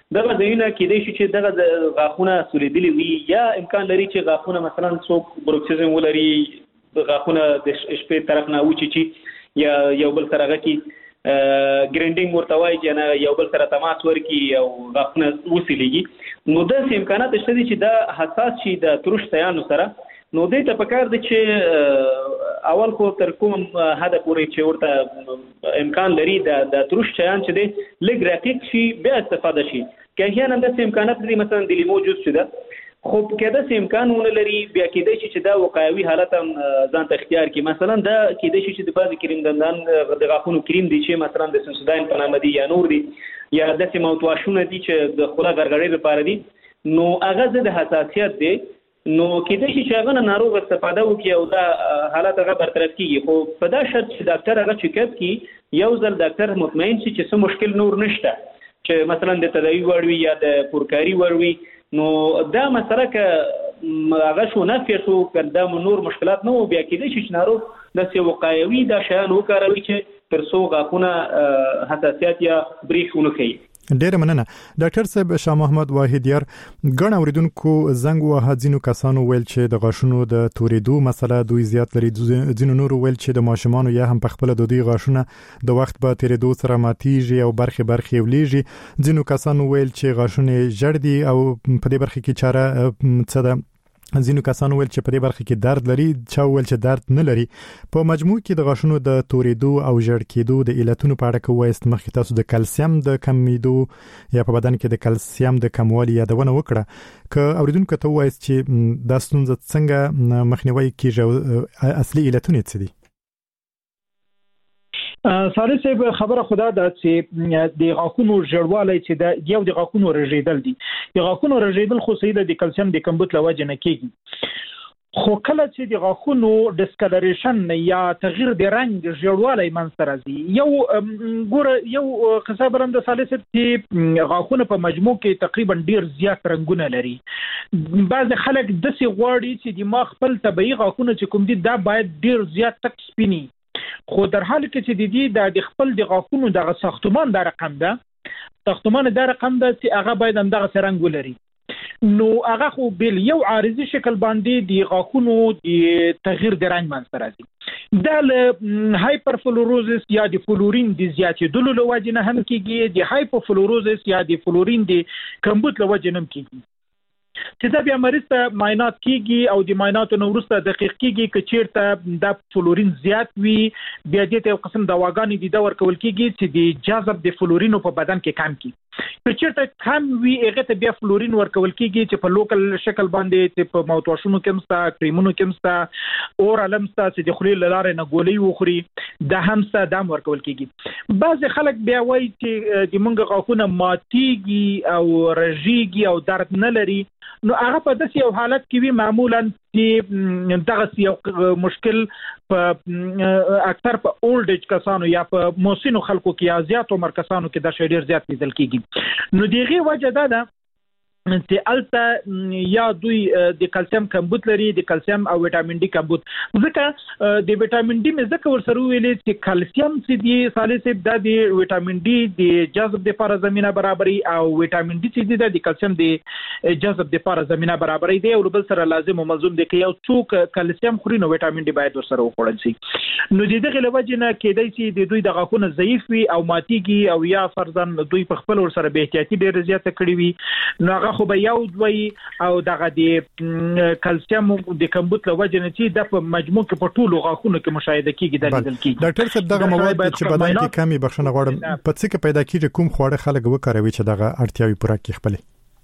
دغه ځایونه کېدای شي چې دغه غاښونه سولیدلي وي یا امکان لري چې غاښونه مثلا څوک بروکسیزم ولري غاښونه د شپې طرف نه وچیچي یا یو بل سره غکي ګرینډینګ ورته وایي چې یو بل سره تماس ورکي او غاښونه وسیلېږي نو داسې امکانات شته دي چې دا حساس شي د ترش شیانو سره نو دې ته پکار دي چې اول خو تر کوم حد پورې چې ورته امکان لري د ترش شیان چې دي لږ رقیق شي بیا استفاده شي که احیانا داسې امکانات لري مثلا د لیمو جوس شته خو که داسې امکان ونه لري بیا کېدای شي چې دا وقایوي حالت هم ځان ته اختیار کړي مثلا دا کېدای شي چې د بعضې کریم دندان د غاښونو کریم دي چې مثلا د سنسوداین په نامه دي یا نور دي یا داسې ماوتواشونه دي چې د خوله غرغړې لپاره دي نو هغه ضد حساسیت دی نو کېدای شي چې هغه نه ناروغ استفاده وکړي او دا حالت هغه برطرف کېږي خو په دا شرط چې ډاکټر هغه چیک اپ کړي یو ځل ډاکټر مطمئن شي چې څه مشکل نور نشته چې مثلا د تداوی وړ وي یا د پورکاري وړ وي نو دا مسله که هغه شو نفي شو که دا نور مشکلات نه وو بیا کېدای شي چې ناروغ داسې وقایوي دا شیان وکاروي چې تر څو غاښونه حساسیت یا برېښ ونه کوي. ډیره مننه ډاکټر صاحب شاه محمد واحدیار ګڼ اوریدونکو زنګ وه ځینو کسانو ویل چې د غاښونو د تورېدو مسله دوی زیات لري ځینو نور ویل چې د ماشومانو یا هم په خپل د دوی غاښونه د وخت په تیریدو سره ماتیږي او برخه ولیږي ځینو کسانو ویل چې غاښونه جړ دي او په دې برخه کې چاره څه ده ځینو کسانو ویل چې په دې برخه کې درد لري چا ویل چې درد نه لري په مجموع کې د غاښونو د تورېدو او ژړ کېدو د علتونو په اړه کوایست مخکې تاسو د کلسیم د کمیدو یا په بدن کې د کلسیم د کموالي یادونه وکړه که اوریدونکو ته وایست چې دا ستونزه څنګه مخنیوي کیږي اصلي علتونه څه دي ساره صاحب خبره خدا ده چې د غاښونو ژړوالی چې د یو د غاښونو رژیدل دي د غاښونو رژیدل خو صحیح ده د کلسیم د کمبود له وجې نه کېږي خو کله چې د غاښونو ډسکلریشن یا تغییر د رنګ ژړوالی منځته راځي یو قصه برم د ساره صاحب چې غاښونه په مجموع کې تقریبا ډیر زیات رنګونه لري بعض خلک داسې غواړي چې د ما خپل طبیعي غاښونه چې کوم دي دا باید ډیر زیات تک سپینی خو در حال کې چې د خپل د غاښونو دغه ساختمان د رقم ده چې هغه باید هم دغه رنګ ولري نو هغه خو بل یو عارضي شکل باندې د غاښونو د تغییر د رنګ منځته راځي دا له هایپرفلوروزس یا د فلورین د زیاتېدلو له وجې نه هم کېږي د هایپوفلوروزس یا د فلورین د کمبود له وجې نه هم کېږي چې دا بیا مریض ته معاینات کیږي او د معایناتو نه وروسته دقیق کیږي چې چیرته د فلورین زیات وي بیا دې ته یو قسم دواګانې د ورکول کیږي چې د جذب د فلورینو په بدن کې کم کی چې چیرته کم وي هغه ته بیا فلورین ورکول کیږي چې په لوکل شکل باندې چې په موتواشونو کې مستا کریمونو کې مستا اور علمستا چې د خلیل لاره نه ګولې وخوري د همستا دم ورکول کیږي بعض خلک بیا وایي چې د مونږ غاښونه ماتيږي او رژيږي او درد نه لري نو هغه په داسې یو حالت کې وي معمولا چې دغه یو مشکل په اکثر په اولډ ایج کسانو یا په موسینو خلکو کې یا زیات عمر کسانو کې دا شی ډیر زیات لیدل کیږي نو دغه وجه ده چې الته یا دوی د کلسیم کمبود لري د کلسیم او وټامین ډي کمبود ځکه د وټامین ډي مې ځکه ورسره ویلې چې کلسیم چې دی سالسب د وټامین ډي د جذب لپاره زمينه برابرۍ او وټامین ډي چې د کلسیم د جذب لپاره زمينه برابرۍ دی او بل سره لازم او ملزوم دی چې یو څوک کلسیم خوري نو وټامین ډي باید ورسره وخوړل شي نو د دغه لوجه نه کېدای شي د دوی د غاښونو ضعیف وي او ماتيږي او یا فرضاً دوی په خپل ورسره به احتیاطي ډیر زیات کړی وي نو خو به یو دوی او دغه د کلسیم د کمبود له وجې نه چې د مجموع کې په ټولو غاښونو کې مشاهده کیږي د لیدل کیږي ډاکټر صاحب دغه مواد چې بدن کې کمی بخښنه غواړم په څه کې پیدا کیږي کوم خواړه خلک وکاروي چې دغه اړتیاوي پوره کړي خپل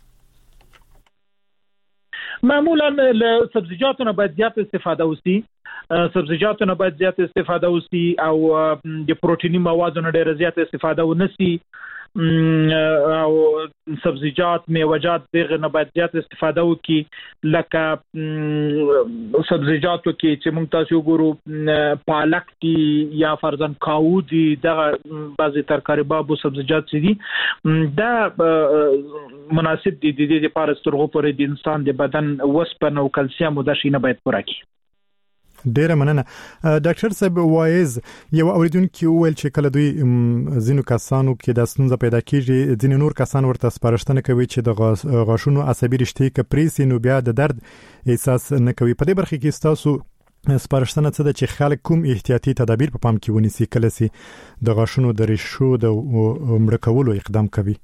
معمولا له سبزیجاتو نه باید زیات استفاده وشي او د پروتیني موادو نه ډیر زیات استفاده ونشي او سبزیجات میوه‌جات دغه نه باید زیات استفاده وکړي لکه سبزیجاتو کې چې موږ تاسو وګورو پالک دي یا فرضاً کاو دي دغه بعضی ترکاری بابو سبزیجات دي دا مناسب دي د دې لپاره سترغو پر د انسان د بدن وسپنه او کلسیم او د شینه باید پوره کړي ډیره مننه ډاکټر صاحب وایز یو اوریدونکو ویل چې کله دوی زینو کسانو کې د ستونزې پیدا کیږي ځینې نور کسان ورته سپارښتنه کوي چې د غاښونو عصبي رشتې کپریسي نو بیا د درد احساس نه کوي. په دې برخه کې تاسو سپارښتنه څه ده چې خلک کوم احتیاطي تدابیر په پام کې ونیسي کله چې د غاښونو د ریشو د مړ کولو اقدام کوي؟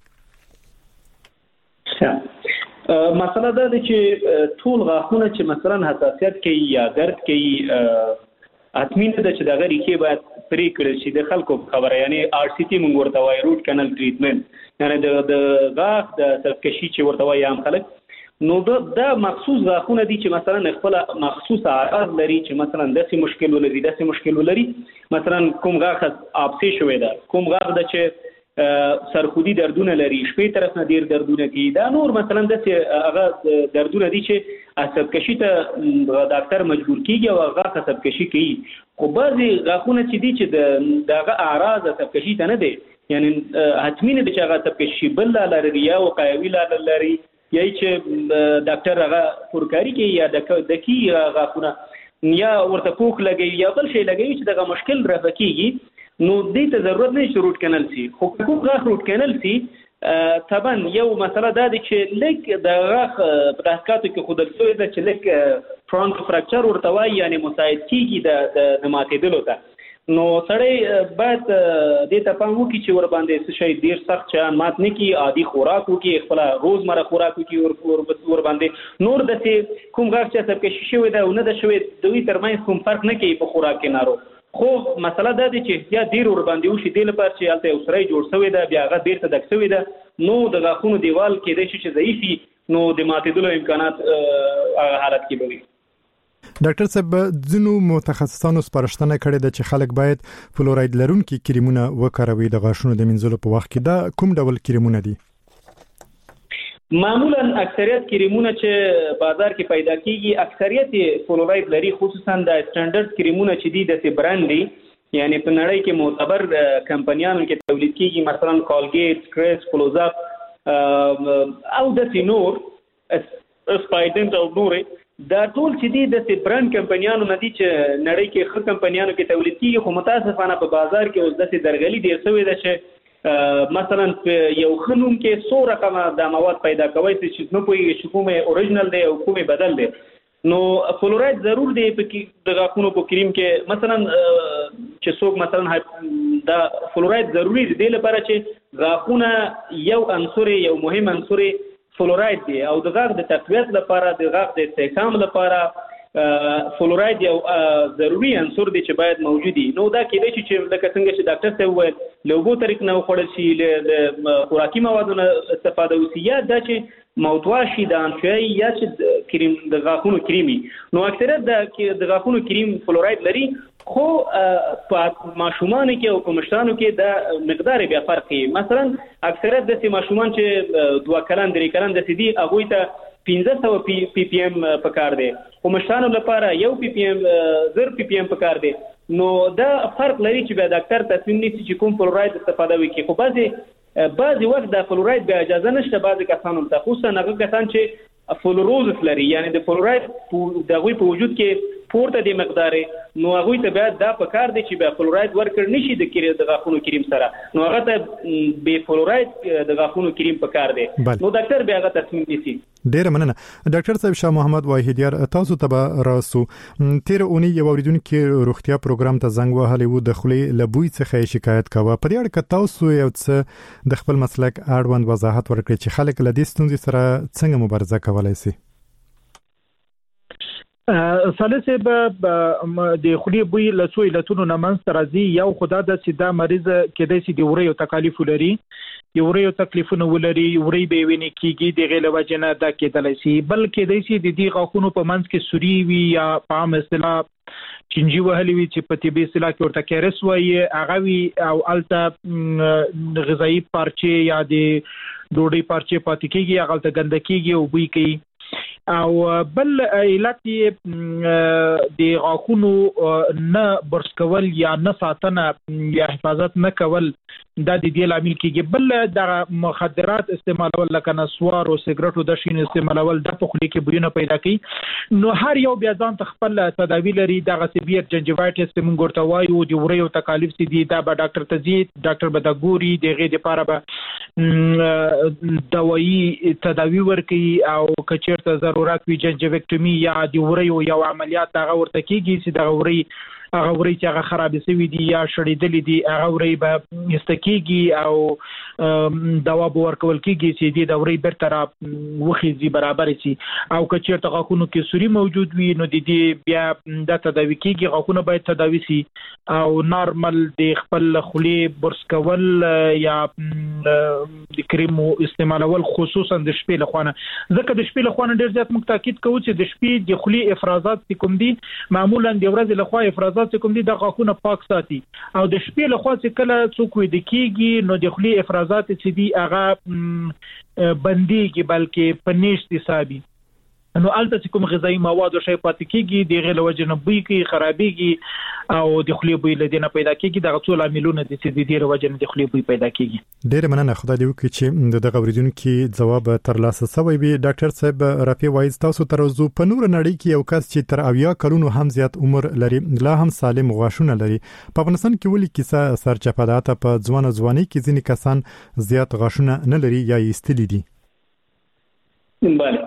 مسله دا ده چې ټول غاښونه چې مثلا حساسیت کوي یا درد کوي حتمی نه ده چې دغه ریښې باید پرې کړل شي. د خلکو خبره یعنی RCT موږ ورته وایو روټ کانال ټریټمنټ یعنی د غاښ د سرکشي چې ورته وایي عام خلک نو دا مخصوص غاښونه دي چې مثلا خپل مخصوص اعراض لري چې مثلا داسې مشکل ولري مثلا کوم غاښ آبسي شوی ده کوم غاښ ده چې سرخودي دردونه لري شپې طرف نه ډیر دردونه کوي دا نور مثلا داسې هغه دردونه دي چې عصب کشي ته ډاکټر مجبور کیږي او هغه عصب کشي کوي. خو بعضي غاښونه چې دي چې دغه اعراض عصب کشي ته نه دي یعنی حتمی نه دي چې هغه عصب کشي بل لري یا وقایوي لري یا چې ډاکټر هغه پورکاری کوي یا دکی غاښونه یا ورته پوک لګي یا بل شی لګي چې دغه مشکل رافع کیږي نو دې ته ضرورت نه چې روټ کانال سي. خو کوم غاښ روټ کانال سي طبعا یو مسله دا ده چې لیک د غاښ په تحقیقاتو کې خودل شوی ده چې لیک فرانک فراکچر ورته وایي یعنی مساعد کیږي د ماتېدلو ته نو سړی باید دې ته پام وکړي چې ور باندې څه شی ډیر سخت چا مات نه کی عادي خوراک وکړي خپل روزمره خوراک وکړي ور باندې نور د کوم غاښ چې سب کې شوی ده او نه ده شوی دوی ترمنځ کوم فرق نه کوي په خوراک کې نارو. خو مسله دا ده چې یا ډیر ور باندې وشي د لپاره چې الته اوسرای جوړ شوی ده بیا هغه ډیر ته دک شوی ده نو د غاښونو دیوال کې د شي ضعیفي نو د ماتېدلو امکانات حالت کې وي. ډاکټر صاحب ځینو متخصصانو سپارښتنه کړې ده چې خلک باید فلوراید لرونکي کریمونه وکاروي د غاښونو د مینځلو په وخت کې. دا کوم ډول کریمونه دي؟ معمولا اکثریت کریمونه چې بازار کې پیدا کیږي اکثریت فلوراید لري خصوصا د سټانډرډ کریمونه چې دي د برانډ دي یعنی په نړۍ کې معتبر کمپنیانو کې تولید کیږي مثلا کولګیټ کریس فلوزاپ او د نور سپایډنټ او نور دا ټول چې دي د برانډ کمپنیانو نه دي چې نړۍ کې ښه کمپنیانو کې تولید کیږي خو متاسفانه په بازار کې اوس د درغلي ډیر شوی ده چې مثلا یو خنوم کې 100 رقمه د مواد پیدا کوي چې نو پوهیږي چې کومه اوریجنل دی او کومه بدل دی نو فلوراید ضرور دی په د غاښونو په کریم کې مثلا چې څوک مثلا دا فلوراید ضروری دی لپاره چې غاښونه یو عنصر یو مهم عنصر فلوراید دی او د غاښ د تقویت لپاره د غاښ د استحکام لپاره فلوراید یو ضروری عنصر دی چې باید موجود وي. نو دا کېدای شي چې لکه څنګه چې ډاکټر ته وویل له اوبو طریق نه وخوړل شي له خوراکي موادونو استفاده وشي یا دا چې موتواشي د انشای یا چې کریم د غاښونو کریمي نو اکثریت د غاښونو کریم فلوراید لري خو په ماشومان کې او په مشرانو کې د مقدار بیا فرق کوي. مثلا اکثریت د ماشومان چې 2 کلن 3 کلن د سدي هغه ته 1500 پی پی ام پکار دی او مشرانو لپاره یو پی پی ام 0 پی پی ام پکار دی نو دا فرق لري چې بیا ډاکټر تصمیم نیسي چې کوم فلوراید استفاده وکړي. خو بعضی وخت د فلوراید بیا اجازه نشته بعضی کسانو ته خصوصا هغه کسان چې فلوروز لري یعنی د فلوراید د غوي په وجود کې پورته د مقدار نو هغه ته بیا دا پکار دی چې بیا فلوراید ورکړ نشي د غاښونو کریم سره نو هغه ته به فلوراید د غاښونو کریم پکار دی نو ډاکټر بیا هغه تصمیم نیسي. ډیر مننه ډاکټر صاحب شاه محمد واحدیار تاسو ته راسو تیر اونۍ یو اوریدونکو روغتیا پروګرام ته زنګ وهلی و د خولې لبوي څخه شکایت کاوه په دې اړه که تاسو یو څه د خپل مسلک اړوند وضاحت ورکړئ چې خلک له دې ستونزې سره څنګه مبارزه کولای شي. سالسه به د خولي بوی له څو علتونو نه منځ راځي یو خدا د سیده مریض کېدای شي د وریو تکالیف لري یوریو تکلیفونه ولري وری به ویني کیږي د غیله وجنه دا کېدای شي بل کېدای شي د دې غاښونو په منځ کې سوري وي یا په عام اصطلاح چنجي وهلي وي چې په طبي اصطلاح کې ورته کیرس وایي هغه وي او الته غذایی پارچې یا د ډوډۍ پارچې پاتې کېږي هغه ته ګندکیږي او بوی کوي او بل علت د غاښونو نه برس کول یا نه ساتنه یا حفاظت نه کول دا د دې لامل کېږي. بل د مخدرات استعمالول لکه نسوار او سیګریټ او د شین استعمالول د په خولي کې بویونه پیدا کوي. نو هر یو بیا ځان ته خپل تداوی لري. دغه سیبیټ جنجیوایټس چې موږ ورته وایو د وریو تکالیف سي دي دا به ډاکټر ته ځي، ډاکټر به دا ګوري، دغه لپاره به دوايي تداوی ورکي او کچېرته ضرورت وي جنجیویکټومي یا د وریو یو عملیات هغه ورته کېږي چې دغه وری چې هغه خراب شوی دي یا شړېدلې دي هغه وری به استکیږي او دوا به ورکول کېږي چې د دوري برته را وخیږي برابر شي. او کچېرته غاښونو کې سوري موجود وي نو د دې بیا د تداوی کېږي. غاښونه باید تداوی شي او نارمل د خپل خولي برس کول یا د کریمو استعمالول خصوصا د شپې لخوانه. ځکه د شپې لخوانه ډیر زیات موږ تاکید کوو چې د شپې د خولي افرازات کوم دي معمولا د ورځې لخوا افرازات کوم دي د غاښونه پاک ساتي او د شپې لخوا چې کله څوک وي د کېږي نو د خولي افرازات چې دي هغه بنديږي بلکې په نشت حسابي. نو البته چې کوم غذایی مواد او شی پاتې کېږي د غل وجه نه بوی کې خرابېږي او د خولي بوی لدینه پیدا کېږي. دغه ټول عاملونه دي چې د دې وجه نه د خولي بوی پیدا کېږي. ډېر مننه خدای دې وکړي چې دغه اوریدونکو ځواب ترلاسه شوی وي. ډاکټر صاحب رافي وایز تاسو تر اوسه په نور نړۍ کې یو کس چې تر 80 کلونو هم زیات عمر لري لا هم سالم غاښونه لري. په افغانستان کې ولې کیسه سرچپداته په ځواني کې ځینې کسان زیات غاښونه نه لري یا یې ستلي دي؟ بله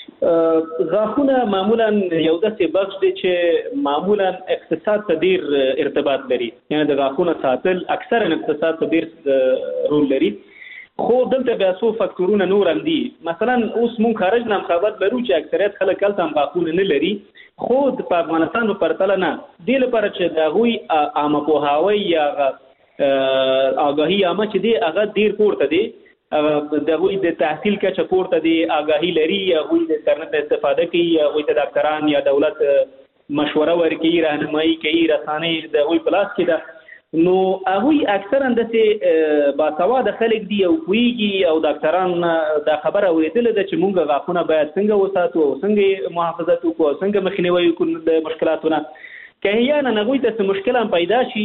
غاښونه معمولا یو داسې بخش دی چې معمولا اقتصاد ته ډیر ارتباط لري. یعنی د غاښونو ساتل اکثرا اقتصاد ته ډیر رول لري. خو دلته بیا څو فاکتورونه نور هم دي. مثلا اوس مونږ خارج نه خبر لرو چې اکثریت خلک هلته هم غاښونه نه لري. خو په افغانستان په پرتله نه دې لپاره چې د هغوی عامه پوهاوی یا آګاهي عامه چې دی هغه ډیر پورته دی. دغوی د تحصیل کچه پورته دی، آگاهی لري، هغوی د انټرنیټ استفاده کوي، هغوی ته ډاکټران یا دولت مشوره ورکوي، راهنمایي کوي، رسانۍ د هغوی په لاس کې ده. نو هغوی اکثرا داسې باسواده خلک دي او پوهېږي او ډاکټران دا خبره اورېدلې ده چې موږ غاښونه باید څنګه وساتو او څنګه محافظت وکړو او څنګه مخنیوی وکړو د مشکلاتونه. که احیانا هغوی ته څه مشکل هم پیدا شي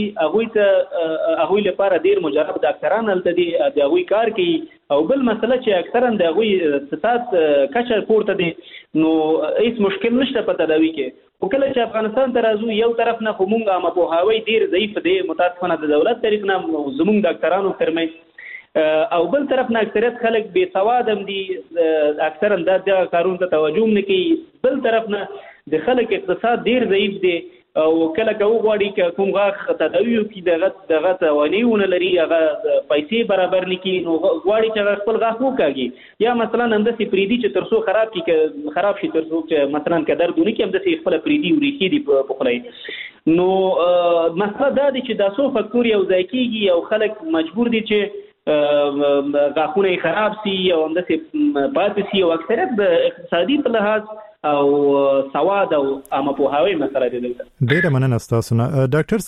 هغوی لپاره ډېر مجرب ډاکټران هلته دي د هغوی کار کوي. او بل مسله چې اکثرا د هغوی ستات کچه پورته دي نو هیڅ مشکل نشته په تداوي کې. خو کله چې افغانستان ته راځو یو طرف نه خو موږ عامه پوهاوی ډېر ضعیف دی متاسفانه د دولت طریق نه زموږ ډاکټرانو ترمنځ او بل طرف نه اکثریت خلک بې سواد هم دي اکثرا دا کارونو ته توجه هم نه کوي. بل طرف نه د خلک اقتصاد ډېر ضعیف دی او کله که وغواړي که کوم غاښ تداوي وکړي دغه توانایي ونه لري هغه پیسې برابر نه کړي نو غواړي چې هغه خپل غاښ وکاږي یا مثلا همداسې پرېږدي چې تر څو خراب شي تر څو چې مثلا که درد ونه کړي همداسې خپله پرېږدي وریښې دي په خوله یې. نو مسله دا دی چې دا څو فکتور یو ځای کېږي او خلک مجبور دي چې غاښونه یې خراب سي او همداسې پاتې سي او اکثریت د اقتصادي په لحاظ او سواد او عامه پوهاوی مسله دی. ډېره مننه ستاسو نه ډاکټر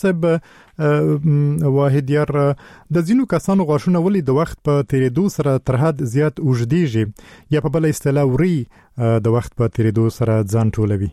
صاحب. واحد یار د ځینو کسانو غاښونه ولې د وخت په تیریدو سره تر حد زیات اوږدیږي یا په بل اصطلاح وري د وخت په تیریدو سره ځان ټولوي؟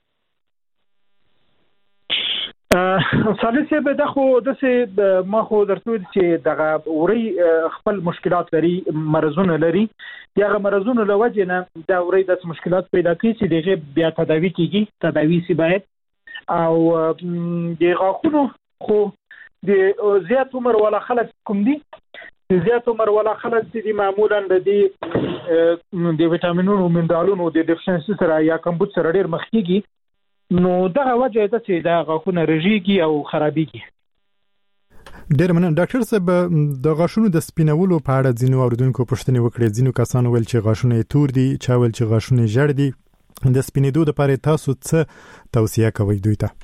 صالح صاحب دا خو داسې ما خو درته چې دغه وري خپل مشکلات لري، مرزونه لري. دغه مرزونه له وجې نه دا وري داسې مشکلات پیدا کوي چې دغه بیا تداوي کېږي. تداوي سي باید او د غاښونو خو د زیات عمر والا خلک کوم دي زیات عمر والا خلک چې معمولا د ویټامینونو او منرالونو د ډیفیشنسي سره یا کمبود سره ډېر مخ کېږي. نو دغه وجه ده چې دا غاښونه رژيږي او خرابېږي. ډېر مننه ډاکټر صاحب. د غاښونو د سپینولو په اړه ځینو اوریدونکو پوښتنې وکړې. ځینو کسانو ویل چې غاښونه یې تور دي، چا ویل چې غاښونه یې ژړ دي. د سپینېدو لپاره تاسو څه توصیه کوئ دوی ته؟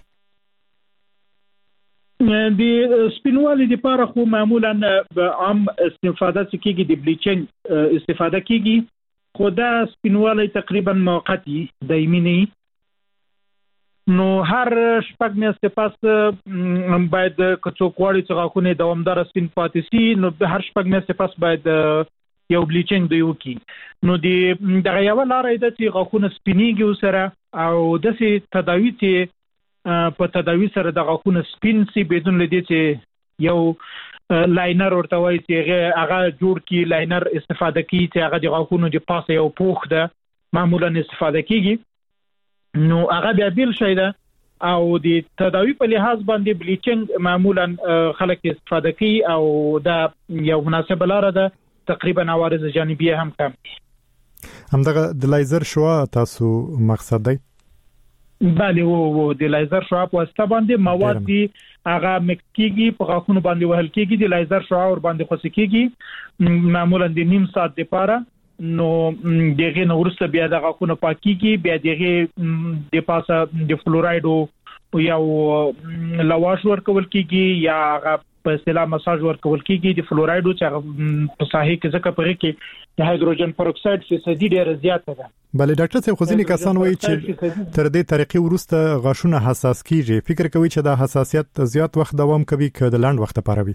د سپینوالي لپاره خو معمولا عام استفاده کېږي د بلیچنګ استفاده کېږي. خو دا سپینوالي تقریبا موقتی دایمي نه. نو هر شپږ میاشتې پس باید که څوک غواړي چې غاښونه دوامداره سپین پاتې سي نو هر شپږ میاشتې پس باید یو بلیچنګ دوی وکړي. نو دغه یوه لاره ده چې غاښونه سپینېږي ورسره او داسې تداوي چې په تداوي سره د غاښونه سپین سي بدون له دې چې یو لاینر ورته وایي چې هغه جوړ کی لاینر استفاده کی چې هغه د غاښونو د پاسه یو پوښ ده معمولا استفاده کیږي نو هغه بیا بیل شي ده او د تداوی په لحاظ باندې بلیچینګ معمولا خلک استفاده کوي او دا یو مناسبه لاره ده تقریبا عوارض جانبیه هم کم همدغه د لیزر شوا تاسو مقصد دی بله وو د لیزر شوا په واسطه باندې مواد دي هغه مکس کیږي په غاښونو باندې وهل کیږي د لیزر شوا ور باندې خص کیږي معمولا د نیم ساعت لپاره نو دغه نورسته بیا د غاښونو پاکيږي بیا دغه د پاسه د فلورایډو یو لواش ورکول کیږي یا هغه په اصطلاح مساج ورکول کیږي د فلورایډو چې په صحیح کې ځکه پرې کې د هایدروجن پروکساید فیصدي ډیره زیاته ده بله ډاکټر صاحب خو ځینې کسان وایي چې تر دې طریقې وروسته غاښونه حساس کیږي فکر کوي چې دا حساسیت زیات وخت دوام کوي که د لاند وخت لپاره وي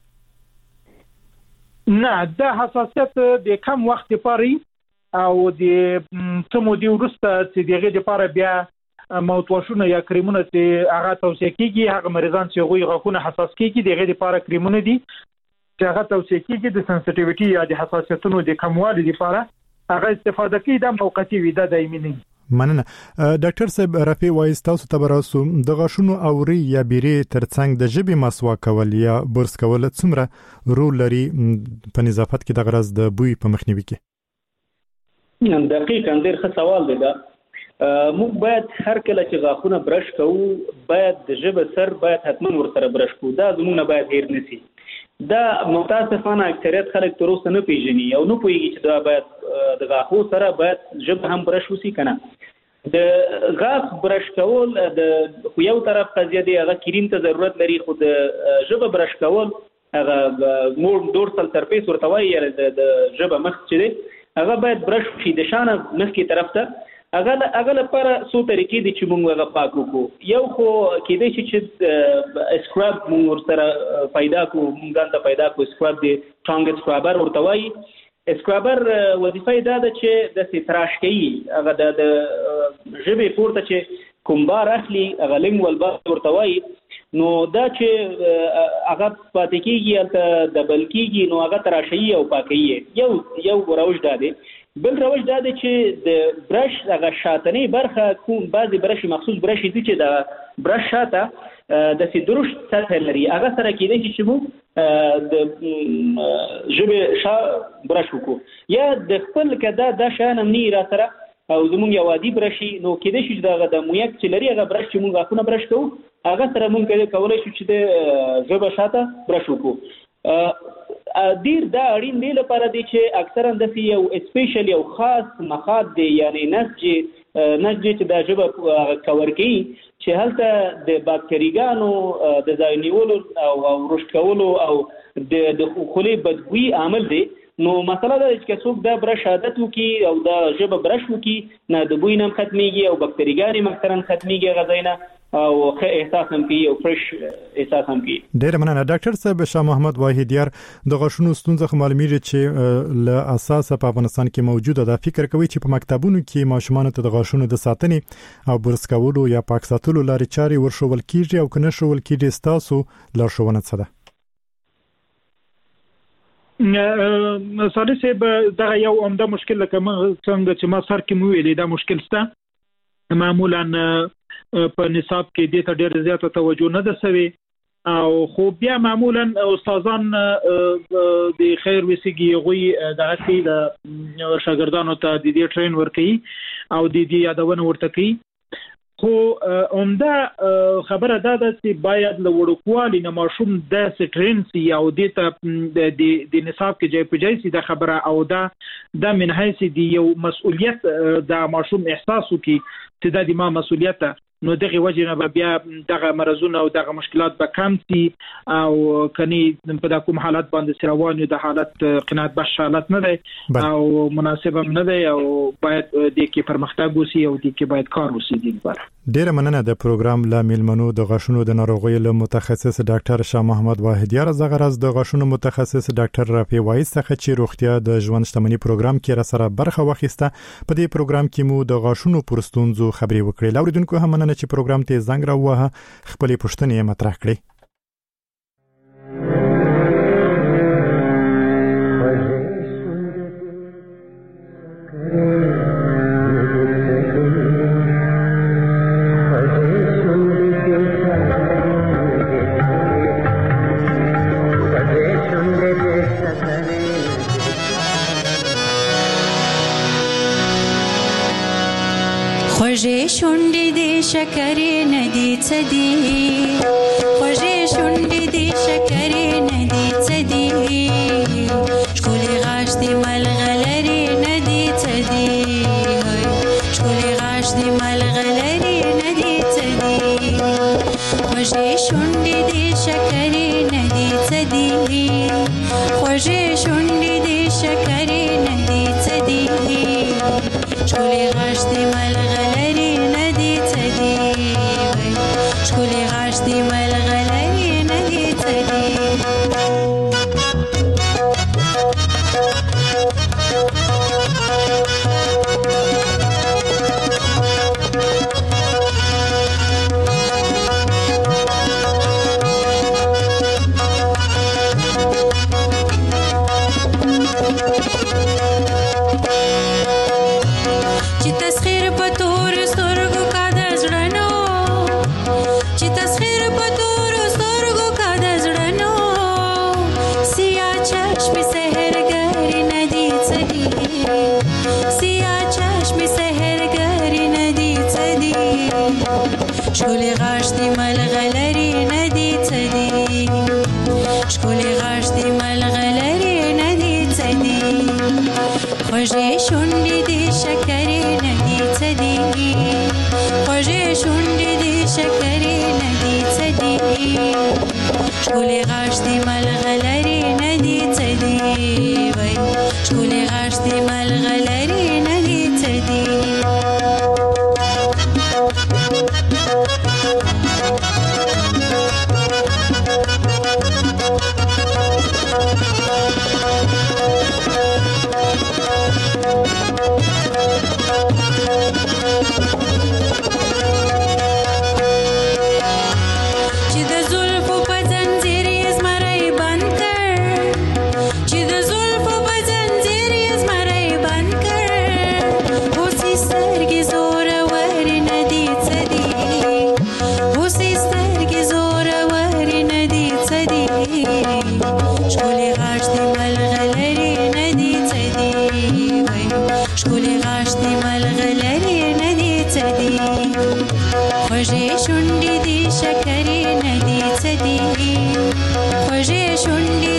نه دا حساسیت د کم وخت لپاره او د څمو دی وروسته چې دغه لپاره بیا موتواشونه یا کریمونه چې هغه توصیه کیږي هغه مریضان چې غوي غاښونه حساس کیږي دغه لپاره کریمونه دي چې هغه توصیه کیږي د سنسټیویټي یا د حساسیتونو د کموالي لپاره هغه استفاده کوي دا موقتی وي دا دایمي نه مننه ډاکټر صاحب رفیع وایي تاسو ته براسو د غاښونو اوري یا بیري ترڅنګ د ژبې مسواک کول یا برس کول څومره رول لري په نظافت کې د غرض د بوی په مخنیوي کې دقیقاً ډېر ښه سوال دی دا موږ باید هر کله چې غاښونه برش کوو باید د ژبې سر باید حتما ورسره برش کوو دا زموږ نه باید هیر نشي دا متاسفانه اکثریت خلک تر اوسه نه پیژني او نه پوهیږي چې دا باید د غاښو سره باید ژبه هم برش وسی کنه د غاښ برش کول د یو طرف قضیه دی هغه کریم ته ضرورت لري خو د ژبه برش کول هغه مور دورسل سرفیس ورته وایي د ژبه مخ چې دی هغه باید برش شي د شانه مخکې طرف ته هغه لپاره څو طریقې دي چې موږ هغه پاک وکړو یو خو کېدای شي چې اسکراب موږ سره پیدا کو موږ ته پیدا کو اسکراب دی ټانګ اسکرابر ورته وایي اسکرابر وظیفه دا ده چې د سیتراش کوي هغه د ژبې پورته چې کومبار اخلي هغه لینګوال بار ورته وایي نو دا چې هغه پاتې کېږي هلته دبل کېږي نو هغه تراشوي او پاکوي یو روش دا دی بل روش دا دی چې د برش هغه شاتنۍ برخه کوم بعضې برش مخصوص برش دي چې د برش شاته داسې درشت سطح لري هغه سره کېدای شي چې موږ د ژبې شا برش وکړو یا د خپل که دا شیان هم نه را سره او زموږ یو عادي برشي نو کېدای شي چې دغه د مویک چې لري هغه برش چې موږ غاښونه برش کوو هغه سره موږ کولی شو چې د ژبه شاته برش وکړو ډیر دا اړین دی لپاره دی چې اکثرا داسې یو سپیشل یو خاص مخاط دی یعنی نسج چې دا ژبه کور کوي چې هلته د باکتریګانو د ځای نیولو او رشد کولو او د خولې بدبوي عامل دی نو مسله دا چې څوک دا برش عادت وکړي او دا ژبه برش وکړي نه د بوی نه ختمیږي او باکتریګانې مکثرا ختمیږي غذاینه او ښه احساس هم کوي او فرش احساس هم کوي ډېر مننه ډاکټر صاحب شاه محمد واحدیار د غاښونو ستونزه معلومیږي چې له اساسه په افغانستان کې موجوده ده فکر کوي چې په مکتبونو کې ماشومان ته د غاښونو د ساتنې او برس کولو یا پاک ساتلو لارې چارې ورښول کیږي او کنه شول کیږي تاسو لارښوونه څه ده صالح صاحب دا یو عمده مشکل لکه څنګه چې ما سر کې مو ویلې دا مشکل سته معمولا په نصاب کې د ته ډېر زیاته توجه نه ده سوي او خو بیا معمولا استادان د خیر وسیږي غوي دغه کې د شاګردانو ته د دې ټرین ورکړي او د دې یادونه ورته کوي خو عمده خبره دا ده چې باید له وړوکوالي نه ماشوم د سټرین سي او د نصاب کې ځای په ځای سي د خبره او دا من حیث دی یو مسؤلیت د ماشوم احساس وکي چې د ما مسؤلیت نو دغه وجه نه بیا دغه مرزونه او دغه مشکلات به کم سي او کني په کوم حالت باندې سروان د حالت قناعت بخش حالت نه دی او مناسب هم نه دی او باید د کې پرمختګ وسی او د کې باید کار وسی دی لپاره ډیره مننه د پروګرام لا میلمنو د غاښونو د ناروغیو له متخصص ډاکټر شاه محمد واحدیار زغرز د غاښونو متخصص ډاکټر رفیع وایس څخه چې روغتیا د ژوند شتمنۍ پروګرام کې را سره برخه واخیسته په دې پروګرام کې مو د غاښونو پرستونزو خبري وکړې لاوریدونکو هم مننه چې پروګرام ته زنګ راووهه خپلې پوښتنې مطرح کړې شکرې ندي څه دي ښکلې غاښ دې ملغلرې ندي څه دي ښکلې غاښ دې ملغلرې ندي څه دي خوږې شونډې دې شکرې ندي څه دي خوږې شونډې دې شکرې ندي څه دي ښکلې غاښ دې ملغلرې ندي څه دي ښکلې غاښ دې ملغلرې ندي څه دي ښکلې غاښ دې ملغلرې ندي څه دي ښکلې غاښ دې ملغلرې ندي څه دي خوږې شونډې دې شکرې ندي څه دي خوږې شونډې دې شکرې ندي څه دي ښکلې غاښ دې ملغلرې ندي څه دي ښکلې غاښ دې ملغلرې ندي څه دي خوږې شونډې دې شکرې ندي څه دي خوږې شونډې